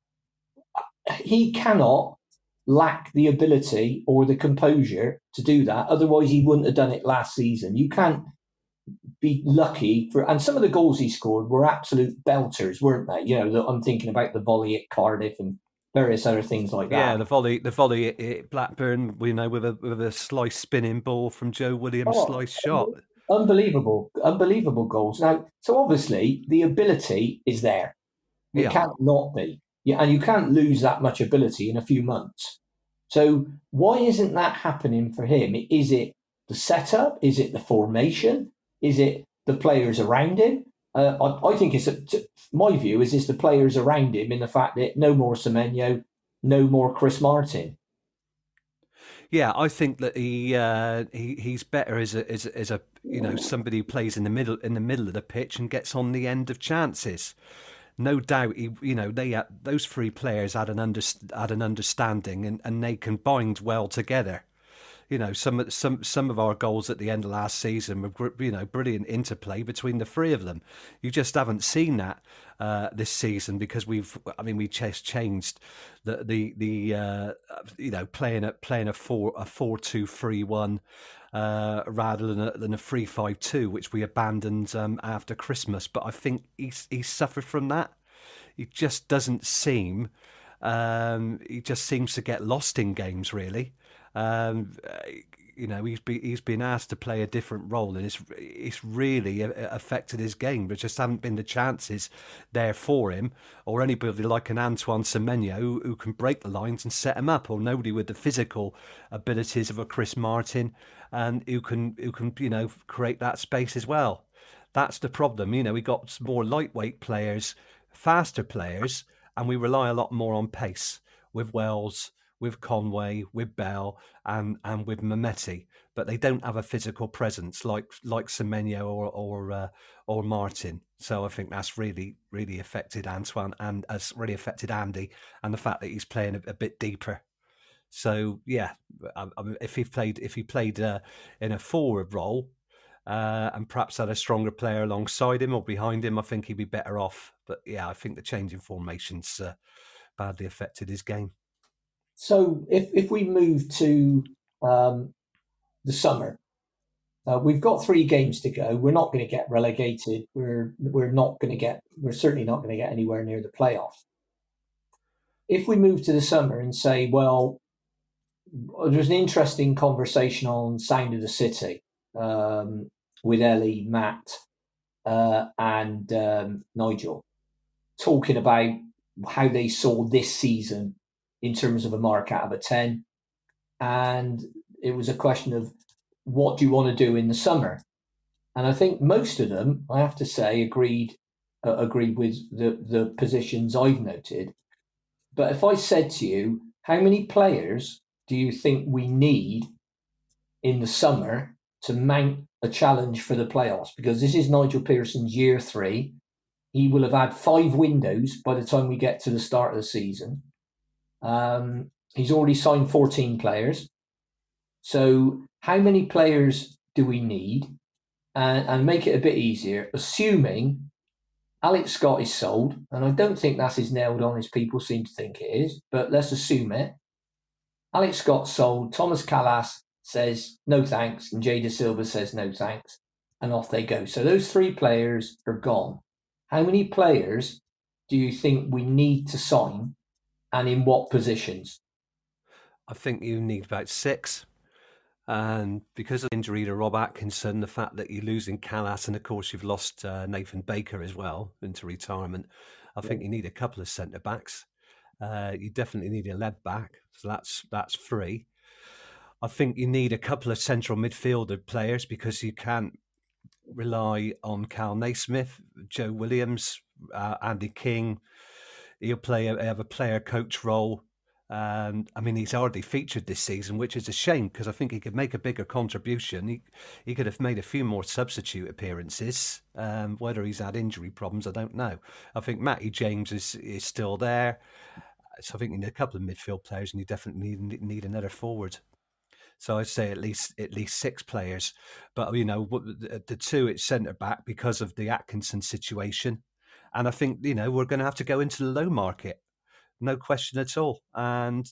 [SPEAKER 2] He cannot lack the ability or the composure to do that. Otherwise, he wouldn't have done it last season. You can't be lucky and some of the goals he scored were absolute belters, weren't they? I'm thinking about the volley at Cardiff and various other things like that.
[SPEAKER 3] Yeah, the volley at Blackburn, with a slice spinning ball from Joe Williams' slice shot.
[SPEAKER 2] Unbelievable goals. Now, so obviously the ability is there. It can't not be. Yeah, and you can't lose that much ability in a few months. So why isn't that happening for him? Is it the setup? Is it the formation? Is it the players around him? I think my view is it's the players around him in the fact that no more Semenyo, no more Chris Martin.
[SPEAKER 3] Yeah, I think that he's better as a somebody who plays in the middle of the pitch and gets on the end of chances. No doubt, those three players had an understanding and they combined well together. Some of our goals at the end of last season were brilliant interplay between the three of them. You just haven't seen that this season because we just changed the playing a 4-2-3-1 rather than a 3-5-2, which we abandoned after Christmas. But I think he's suffered from that. He just doesn't seem. He just seems to get lost in games, really. He's been asked to play a different role, and it's really affected his game. There just haven't been the chances there for him, or anybody like an Antoine Semenyo who can break the lines and set him up, or nobody with the physical abilities of a Chris Martin, and who can create that space as well. That's the problem. We got more lightweight players, faster players, and we rely a lot more on pace with Wells, with Conway, with Bell, and with Mehmeti, but they don't have a physical presence like Semenyo or Martin. So I think that's really, really affected Antoine and has really affected Andy, and the fact that he's playing a bit deeper. So yeah, if he played in a forward role and perhaps had a stronger player alongside him or behind him, I think he'd be better off. But yeah, I think the change in formations badly affected his game.
[SPEAKER 2] So if we move to the summer, we've got 3 games to go. We're not going to get relegated. We're certainly not going to get anywhere near the playoff. If we move to the summer and say, well, there's an interesting conversation on Sound of the City with Ellie, Matt, and Nigel, talking about how they saw this season in terms of a mark out of a 10. And it was a question of what do you want to do in the summer? And I think most of them, I have to say, agreed with the positions I've noted. But if I said to you, how many players do you think we need in the summer to mount a challenge for the playoffs? Because this is Nigel Pearson's year 3. He will have had 5 windows by the time we get to the start of the season. He's already signed 14 players. So how many players do we need? And make it a bit easier, assuming Alex Scott is sold, and I don't think that's as nailed on as people seem to think it is, but let's assume it. Alex Scott sold, Thomas Kalas says no thanks, and Jay De Silva says no thanks, and off they go. So those 3 players are gone. How many players do you think we need to sign, and in what positions?
[SPEAKER 3] I think you need about 6. And because of the injury to Rob Atkinson, the fact that you're losing Kalas, and of course you've lost Nathan Baker as well into retirement, I think you need a couple of centre backs. You definitely need a left back, so that's 3. I think you need a couple of central midfielder players because you can't rely on Cal Naismith, Joe Williams, Andy King. He'll have a player coach role. I mean, he's already featured this season, which is a shame because I think he could make a bigger contribution. He could have made a few more substitute appearances. Whether he's had injury problems, I don't know. I think Matty James is still there. So I think you need a couple of midfield players, and you definitely need another forward. So I'd say at least 6 players. But, the 2 at centre back because of the Atkinson situation. And I think, we're going to have to go into the low market. No question at all. And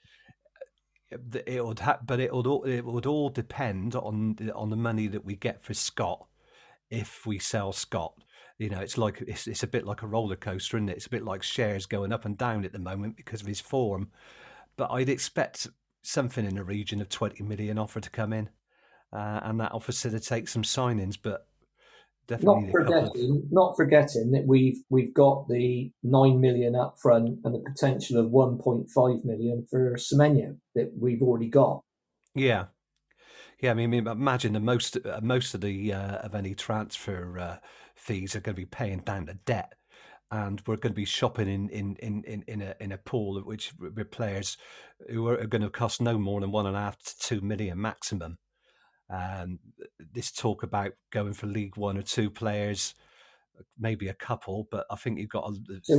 [SPEAKER 3] it would all depend on the money that we get for Scott if we sell Scott. It's a bit like a roller coaster, isn't it? It's a bit like shares going up and down at the moment because of his form. But I'd expect something in the region of 20 million offer to come in, and that'll facilitate some signings. But definitely
[SPEAKER 2] not forgetting that we've got the 9 million up front and the potential of 1.5 million for Semenyo that we've already got.
[SPEAKER 3] Yeah. I mean, imagine the most of the of any transfer fees are going to be paying down the debt, and we're going to be shopping in a pool of which with players who are going to cost no more than 1.5 to 2 million maximum. And this talk about going for League 1 or 2 players, maybe a couple, but I think you've got to.
[SPEAKER 2] So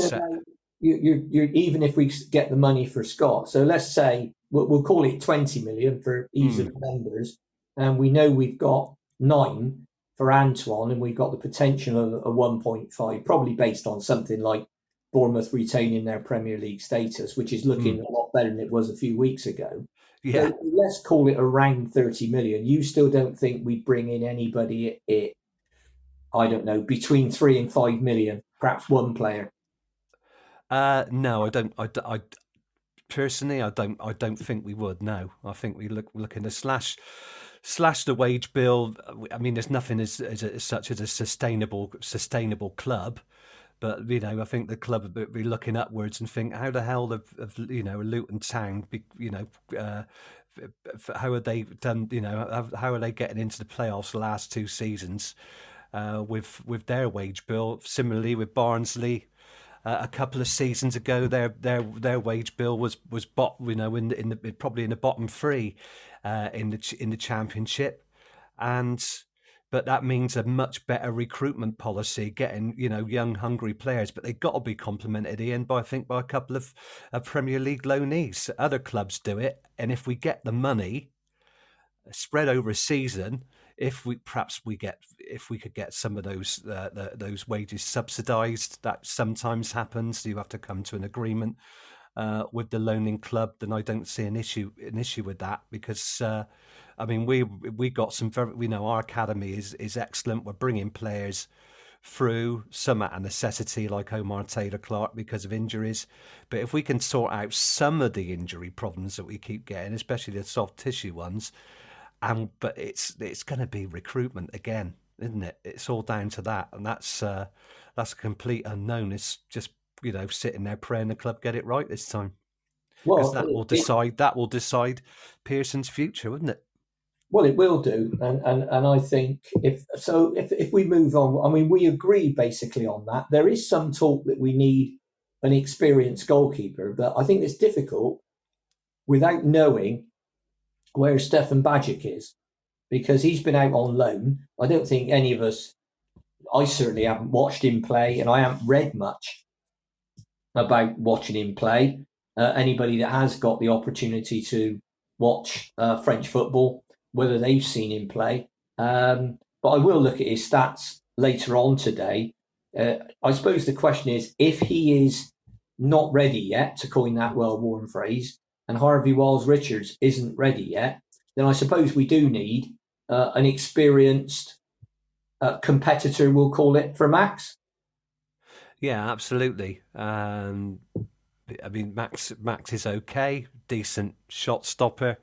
[SPEAKER 2] you're even if we get the money for Scott. So let's say we'll call it 20 million for ease of numbers, and we know we've got 9 for Antoine, and we've got the potential of a 1.5, probably based on something like Bournemouth retaining their Premier League status, which is looking a lot better than it was a few weeks ago.
[SPEAKER 3] Yeah.
[SPEAKER 2] So let's call it around 30 million. You still don't think we'd bring in anybody at, I don't know, between 3 and 5 million, perhaps one player?
[SPEAKER 3] No, I don't. I personally, I don't think we would. No, I think we looking to slash the wage bill. I mean, there's nothing as such as a sustainable club. But, I think the club would be looking upwards and think, how the hell have Luton Town, how are they done, how are they getting into the playoffs the last 2 seasons with their wage bill? Similarly with Barnsley, a couple of seasons ago, their wage bill was probably in the bottom 3 in the Championship, But that means a much better recruitment policy, getting young, hungry players. But they've got to be complemented, Ian, by a couple of Premier League loanees. Other clubs do it, and if we get the money spread over a season, if we could get some of those wages subsidised, that sometimes happens. You have to come to an agreement with the loaning club. Then I don't see an issue with that because. I mean, we got some very, our academy is excellent. We're bringing players through, some at a necessity like Omar Taylor-Clark because of injuries. But if we can sort out some of the injury problems that we keep getting, especially the soft tissue ones, but it's going to be recruitment again, isn't it? It's all down to that, and that's a complete unknown. It's just sitting there praying the club get it right this time. Because that will decide Pearson's future, wouldn't it?
[SPEAKER 2] Well, it will do, and I think if we move on, I mean, we agree basically on that. There is some talk that we need an experienced goalkeeper, but I think it's difficult without knowing where Stefan Bajic is, because he's been out on loan. I don't think any of us, I certainly haven't watched him play, and I haven't read much about watching him play. Anybody that has got the opportunity to watch French football, whether they've seen him play. But I will look at his stats later on today. I suppose the question is, if he is not ready yet, to coin that well-worn phrase, and Harvey Wiles-Richards isn't ready yet, then I suppose we do need an experienced competitor, we'll call it, for Max.
[SPEAKER 3] Yeah, absolutely. I mean, Max is okay, decent shot stopper.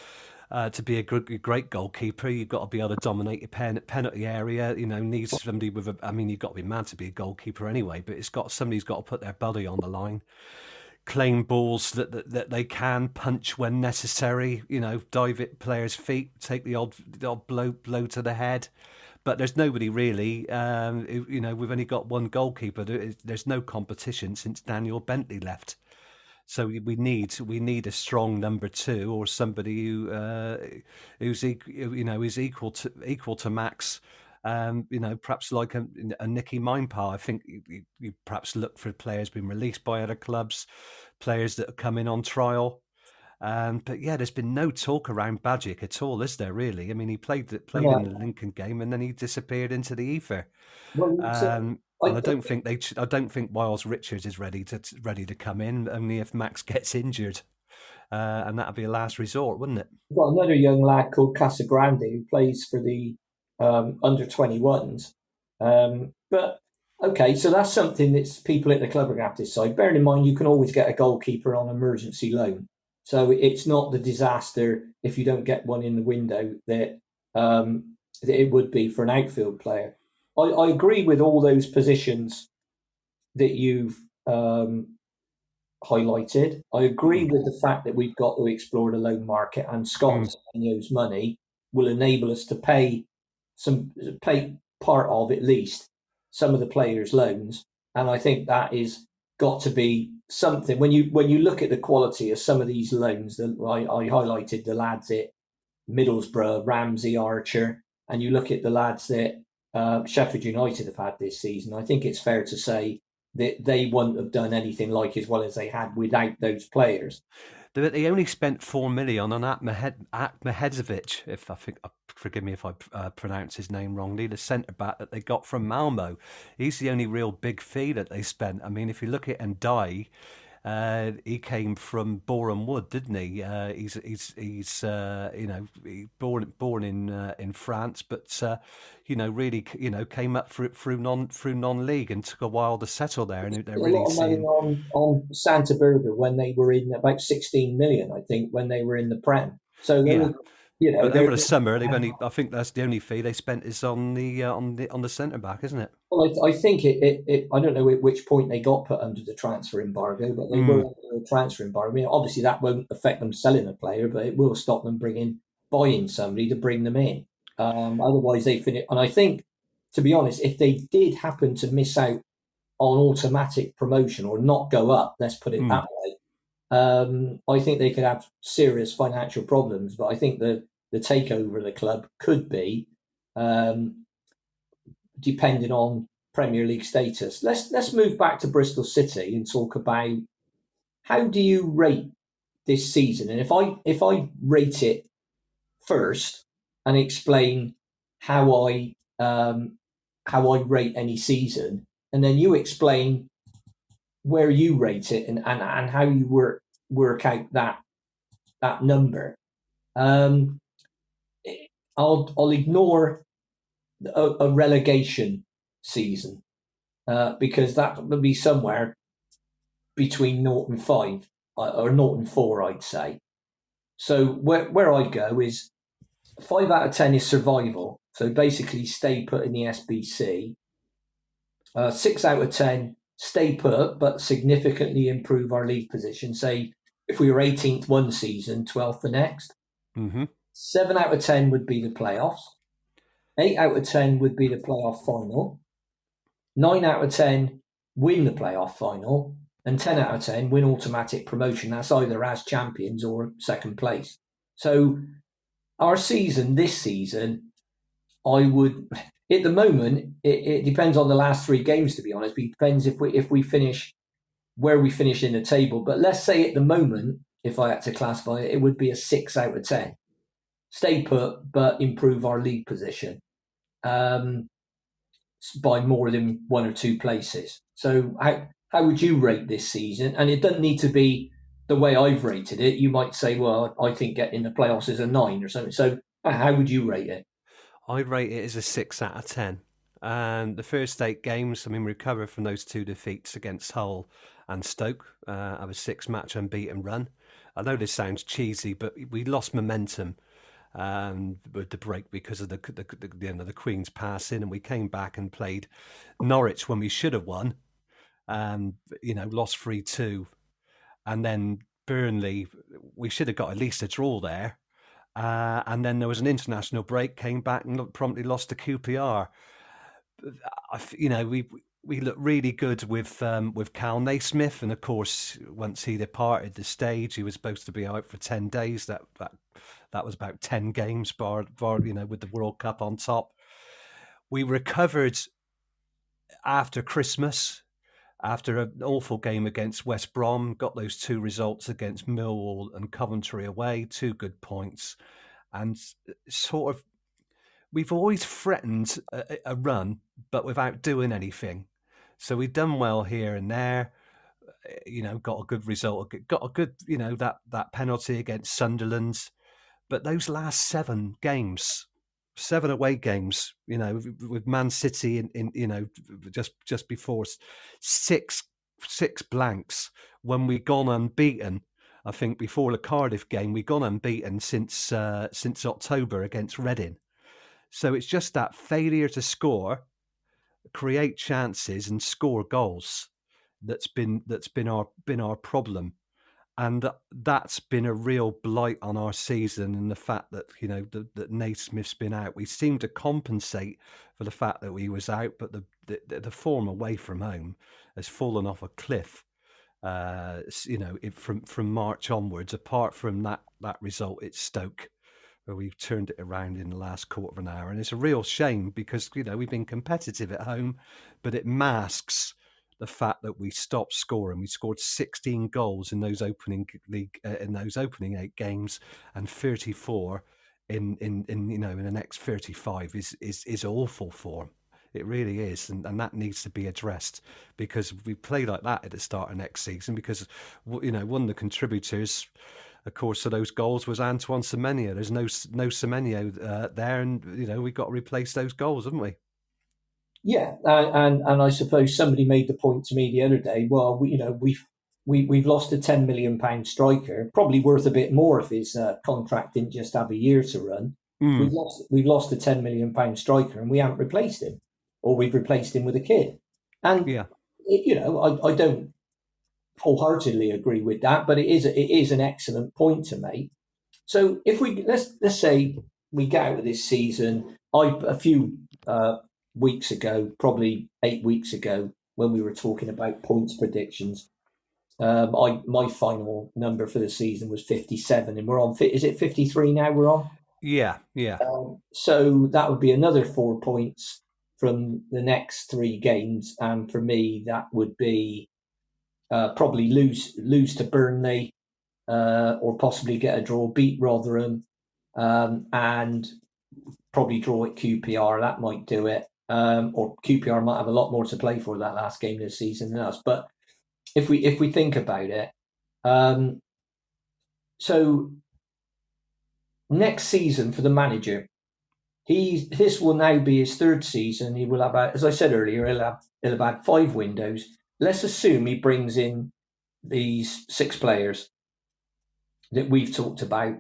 [SPEAKER 3] To be a great goalkeeper, you've got to be able to dominate your penalty area. Needs somebody with you've got to be mad to be a goalkeeper anyway, but somebody's got to put their body on the line, claim balls that they can, punch when necessary. Dive at players' feet, take the odd blow to the head. But there's nobody really. We've only got one goalkeeper. There's no competition since Daniel Bentley left. So we need a strong number two, or somebody who's equal to Max. Perhaps like a Nicky Mindpal. I think you perhaps look for players being released by other clubs, players that have come in on trial. But yeah, there's been no talk around Bajic at all, is there? Really? I mean, he played in the Lincoln game, and then he disappeared into the ether. And I don't think Wiles-Richards is ready to come in. Only if Max gets injured, and that'd be a last resort, wouldn't it?
[SPEAKER 2] We've got another young lad called Casagrande who plays for the under 21s. But okay, so that's something that people at the club are going to have to decide. Bearing in mind, you can always get a goalkeeper on emergency loan. So it's not the disaster if you don't get one in the window that it would be for an outfield player. I agree with all those positions that you've highlighted. I agree with the fact that we've got to explore the loan market, and Scott Antonio's money will enable us to pay part of, at least, some of the players' loans. And I think that is got to be something. When you look at the quality of some of these loans, I highlighted the lads at Middlesbrough, Ramsey, Archer, and you look at the lads that Sheffield United have had this season, I think it's fair to say that they wouldn't have done anything like as well as they had without those players.
[SPEAKER 3] They only spent $4 million on Atmahedzovic, if I think, forgive me if I pronounce his name wrongly, the centre back that they got from Malmo. He's the only real big fee that they spent. I mean, if you look at Ndiaye, he came from Boreham Wood, didn't he? He's born in France, but really came up through non-league and took a while to settle there. And they're really seeing
[SPEAKER 2] on Santa Berga when they were in about 16 million, I think, when they were in the Prem. So
[SPEAKER 3] but over the summer, I think that's the only fee they spent is on the centre back, isn't it?
[SPEAKER 2] Well, I think it I don't know at which point they got put under the transfer embargo, but they were under the transfer embargo. I mean, obviously that won't affect them selling a player, but it will stop them buying somebody to bring them in. Otherwise, they finish. And I think, to be honest, if they did happen to miss out on automatic promotion or not go up, let's put it that way, I think they could have serious financial problems. But I think the takeover of the club could be depending on Premier League status. Let's move back to Bristol City and talk about, how do you rate this season? And if I rate it first and explain how I rate any season, and then you explain where you rate it and how you work out that number. I'll ignore a relegation season because that would be somewhere between 0 and 5 or 0 and 4, I'd say. So where I go is 5 out of 10 is survival. So basically stay put in the SBC. 6 out of 10 stay put, but significantly improve our league position. Say if we were 18th one season, 12th the next. 7 out of 10 would be the playoffs. 8 out of 10 would be the playoff final. 9 out of 10 win the playoff final. and 10 out of 10 win automatic promotion. That's either as champions or second place. So our season, this season, I would, at the moment, it depends on the last 3 games, to be honest. It depends if we finish where we finish in the table. But let's say at the moment, if I had to classify it, it would be a 6 out of 10. Stay put, but improve our league position by more than 1 or 2 places. So how would you rate this season? And it doesn't need to be the way I've rated it. You might say, well, I think getting the playoffs is a 9 or something. So how would you rate it?
[SPEAKER 3] I'd rate it as a 6 out of 10. And the first 8 games, we recovered from those 2 defeats against Hull and Stoke of a 6-match unbeaten run. I know this sounds cheesy, but we lost momentum with the break because of the Queen's passing, and we came back and played Norwich when we should have won. Lost 3-2, and then Burnley, we should have got at least a draw there. And then there was an international break, came back and promptly lost to QPR. We looked really good with Cal Naismith, and of course, once he departed the stage, he was supposed to be out for 10 days. That was about 10 games, bar with the World Cup on top. We recovered after Christmas, after an awful game against West Brom, got those 2 results against Millwall and Coventry away, 2 good points, and sort of we've always threatened a run, but without doing anything. So we've done well here and there, got a good result, got a good, that penalty against Sunderland. But those last 7 games, 7 away games, with Man City in just before 6 blanks, when we gone unbeaten. I think before the Cardiff game, we've gone unbeaten since October against Reading. So it's just that failure to score, create chances, and score goals that's been our problem. And that's been a real blight on our season, and the fact that that Naismith's been out. We seem to compensate for the fact that he was out, but the form away from home has fallen off a cliff. From March onwards. Apart from that result at Stoke, where we've turned it around in the last quarter of an hour, and it's a real shame because we've been competitive at home, but it masks the fact that we stopped scoring. We scored 16 goals in those opening 8 games, and 34 in the next 35 is awful form. It really is, and that needs to be addressed, because we play like that at the start of next season. Because one of the contributors, of course, to those goals was Antoine Semenyo. There's no Semenyo there, and we've got to replace those goals, haven't we?
[SPEAKER 2] Yeah, and I suppose somebody made the point to me the other day. Well, we've lost a £10 million striker, probably worth a bit more if his contract didn't just have a year to run. We've lost a £10 million striker, and we haven't replaced him, or we've replaced him with a kid. And I don't wholeheartedly agree with that, but it is an excellent point to make. So if let's say we get out of this season, a few weeks ago, probably 8 weeks ago, when we were talking about points predictions, my final number for the season was 57, and we're on. Is it 53 now? We're on.
[SPEAKER 3] Yeah.
[SPEAKER 2] So that would be another 4 points from the next 3 games, and for me, that would be probably lose to Burnley, or possibly get a draw, beat Rotherham, and probably draw at QPR. That might do it. Or QPR might have a lot more to play for that last game of the season than us. But if we think about it, so next season for the manager, this will now be his 3rd season. He will have, as I said earlier, he'll have had 5 windows. Let's assume he brings in these 6 players that we've talked about.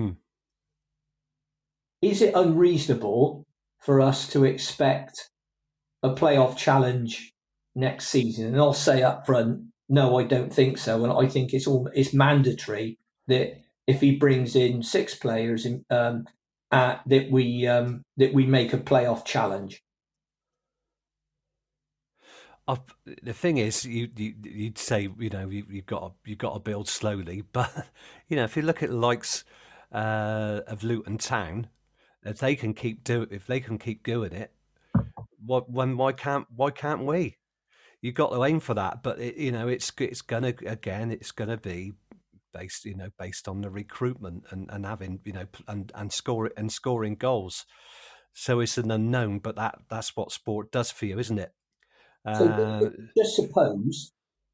[SPEAKER 2] Is it unreasonable for us to expect a playoff challenge next season? And I'll say up front, no, I don't think so. And I think it's mandatory that if he brings in 6 players, that we make a playoff challenge.
[SPEAKER 3] The thing is, you'd say, you've got to build slowly, but if you look at the likes of Luton Town, if they can keep doing it, why can't we? You've got to aim for that, but it's gonna be based on the recruitment and having and scoring goals. So it's an unknown, but that's what sport does for you, isn't it?
[SPEAKER 2] So just suppose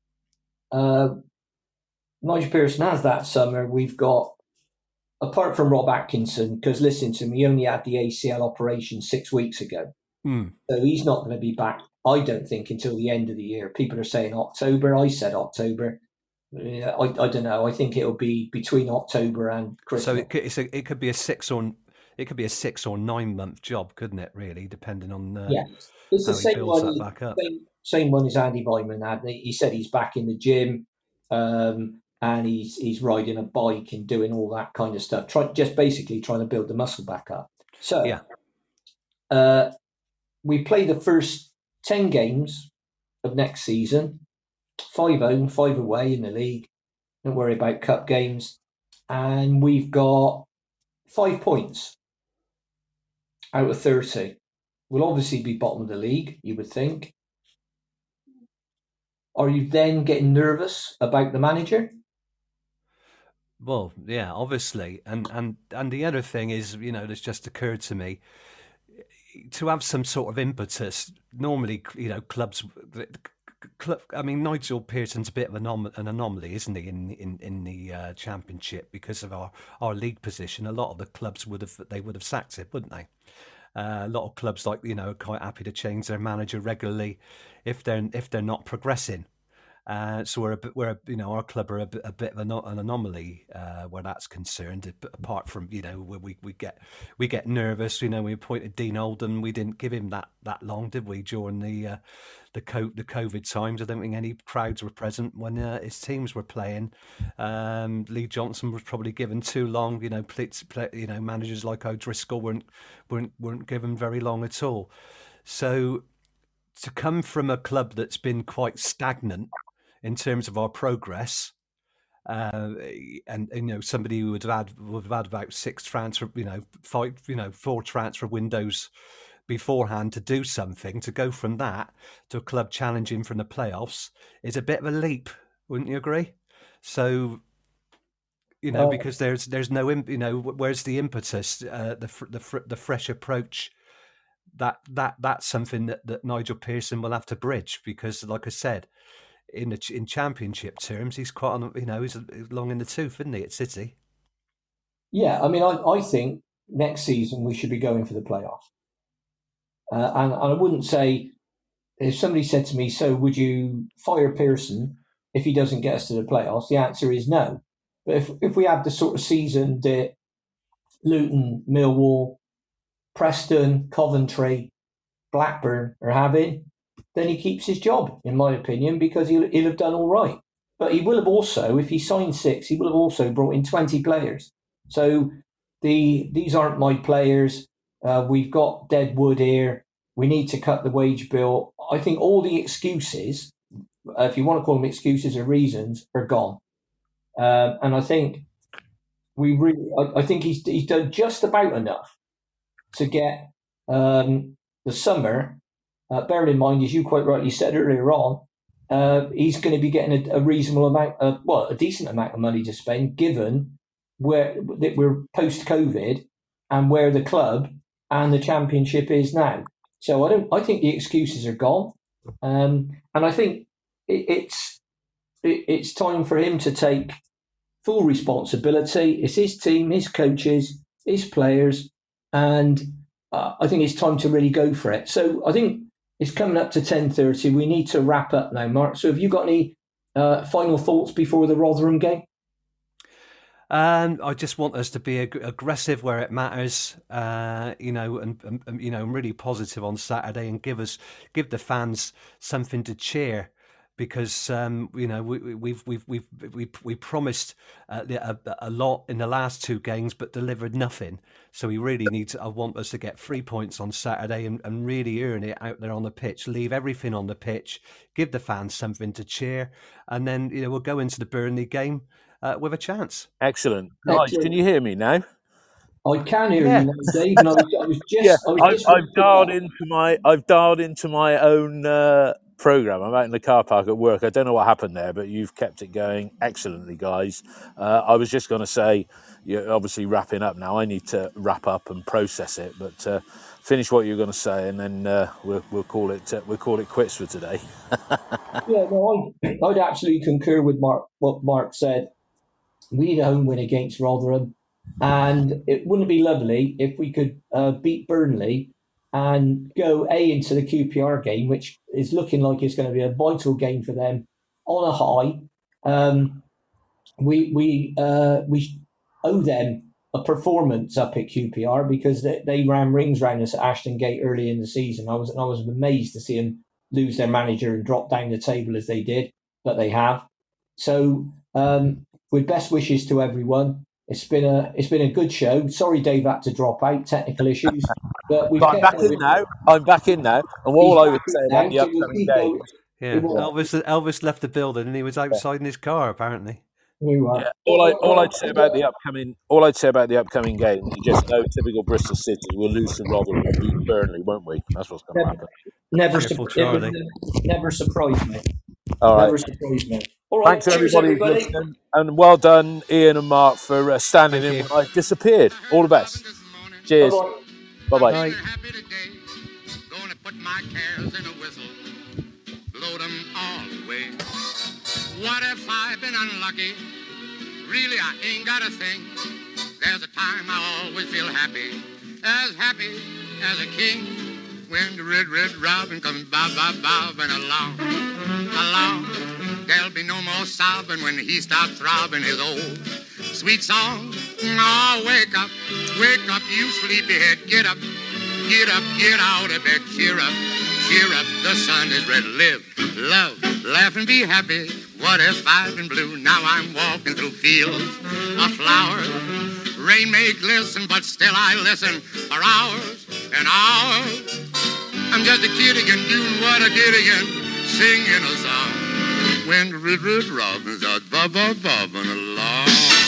[SPEAKER 2] Nigel Pearson has that summer. We've got, apart from Rob Atkinson, because listen to me, he only had the ACL operation 6 weeks ago. So he's not going to be back, I don't think, until the end of the year. People are saying October. I said October. I don't know. I think it'll be between October and Christmas.
[SPEAKER 3] So it could be a 6 or 9 month job, couldn't it? Really, depending on
[SPEAKER 2] it's
[SPEAKER 3] how
[SPEAKER 2] the same
[SPEAKER 3] he builds
[SPEAKER 2] one.
[SPEAKER 3] That back up.
[SPEAKER 2] Same one as Andy Weiman had. He said he's back in the gym, and he's riding a bike and doing all that kind of stuff. Basically trying to build the muscle back up. So we play the first 10 games of next season, 5 home, 5 away in the league. Don't worry about cup games. And we've got 5 points out of 30. We'll obviously be bottom of the league, you would think. Are you then getting nervous about the manager?
[SPEAKER 3] Well, yeah, obviously. And the other thing is, that's just occurred to me, to have some sort of impetus. Normally, clubs. I mean, Nigel Pearson's a bit of an anomaly, isn't he, in the Championship, because of our league position. A lot of the clubs would have sacked it, wouldn't they? A lot of clubs, are quite happy to change their manager regularly if they're not progressing. So our club are a bit of an anomaly where that's concerned. Apart from where we get nervous. We appointed Dean Oldham. We didn't give him that long, did we? During the COVID times, I don't think any crowds were present when his teams were playing. Lee Johnson was probably given too long. Managers like O'Driscoll weren't given very long at all. So to come from a club that's been quite stagnant in terms of our progress, and somebody who would have had about 6 transfer, 4 transfer windows beforehand to do something, to go from that to a club challenging from the playoffs is a bit of a leap, wouldn't you agree? So, because there's no, where's the impetus, the fresh approach? That's something that Nigel Pearson will have to bridge, because, like I said, in Championship terms, he's quite he's long in the tooth, isn't he, at City?
[SPEAKER 2] Yeah, I mean, I think next season we should be going for the playoffs. And I wouldn't say, if somebody said to me, so would you fire Pearson if he doesn't get us to the playoffs? The answer is no. But if we have the sort of season that Luton, Millwall, Preston, Coventry, Blackburn are having, then he keeps his job, in my opinion, because he'll have done all right. But he will have also, if he signed 6, he will have also brought in 20 players. So these aren't my players. We've got dead wood here. We need to cut the wage bill. I think all the excuses, if you want to call them excuses or reasons, are gone. And I think I think he's done just about enough to get the summer. Bearing in mind, as you quite rightly said earlier on, he's going to be getting a reasonable amount, a decent amount of money to spend, given that we're post-COVID and where the club and the Championship is now. So I think the excuses are gone, and I think it's time for him to take full responsibility. It's his team, his coaches, his players, and I think it's time to really go for it. So I think it's coming up to 10:30. We need to wrap up now, Mark. So have you got any final thoughts before the Rotherham game?
[SPEAKER 3] I just want us to be aggressive where it matters, and really positive on Saturday, and give the fans something to cheer, because we promised a lot in the last 2 games but delivered nothing. So we really I want us to get 3 points on Saturday and really earn it out there on the pitch. Leave everything on the pitch, give the fans something to cheer, and then we'll go into the Burnley game with a chance.
[SPEAKER 1] Excellent. Guys, can you hear me now?
[SPEAKER 2] I can hear you now, Dave. And
[SPEAKER 1] I've dialed into my own program. I'm out in the car park at work. I don't know what happened there, but you've kept it going excellently, guys. I was just going to say, you're obviously wrapping up now. I need to wrap up and process it, but finish what you're going to say, and then we'll call it quits for today.
[SPEAKER 2] Yeah, no, I'd absolutely concur with what Mark said. We need a home win against Rotherham. And it wouldn't it be lovely if we could beat Burnley and go into the QPR game, which is looking like it's going to be a vital game for them, on a high. We owe them a performance up at QPR because they ran rings round us at Ashton Gate early in the season. I was amazed to see them lose their manager and drop down the table as they did, but they have. So with best wishes to everyone. It's been a good show. Sorry, Dave had to drop out, technical issues. But I'm
[SPEAKER 1] back in now. And all I would say about the upcoming games.
[SPEAKER 3] Yeah, Elvis left the building and he was outside in his car apparently.
[SPEAKER 1] Yeah. All I'd say about the upcoming game, you just know, typical Bristol City, we'll lose to Rotherham and beat Burnley, won't we? That's what's going to happen.
[SPEAKER 2] Never surprise me.
[SPEAKER 1] All right.
[SPEAKER 2] Never surprise me. All right.
[SPEAKER 1] Thanks everybody who's listening, and well done, Ian and Mark, for standing in when I disappeared. All the best. Cheers. Bye-bye. Bye. Gonna put my cares in a whistle, blow them all away. What if I've been unlucky? Really, I ain't got a thing. There's a time I always feel happy as a king. When the red robin comes bobbing along. There'll be no more sobbing when he stops throbbing his old sweet song. Oh, wake up, you sleepyhead. Get up, get out of bed. Cheer up, the sun is red. Live, love, laugh and be happy. What if I've been blue? Now I'm walking through fields of flowers. Rain may glisten, but still I listen for hours and hours. I'm just a kid again, doing what I did again, singing a song. When the red robin's out bobbing along.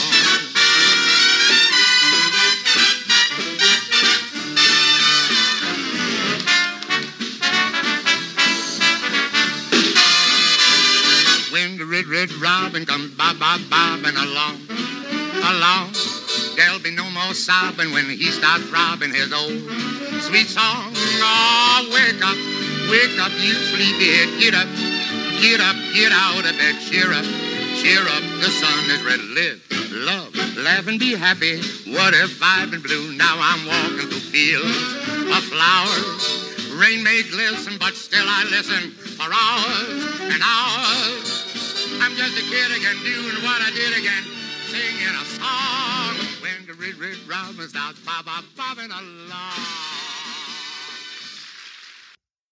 [SPEAKER 1] When the red robin comes bobbing along. There'll be no more sobbing when he starts throbbing his old sweet song. Oh, wake up, you sleepyhead. Get up, get out of bed. Cheer up, the sun is red. Live, love, laugh and be happy. What if I've been blue? Now I'm walking through fields of flowers. Rain may glisten, but still I listen for hours and hours. I'm just a kid again, doing what I did again, singing a song. When the red robin starts bobbing along.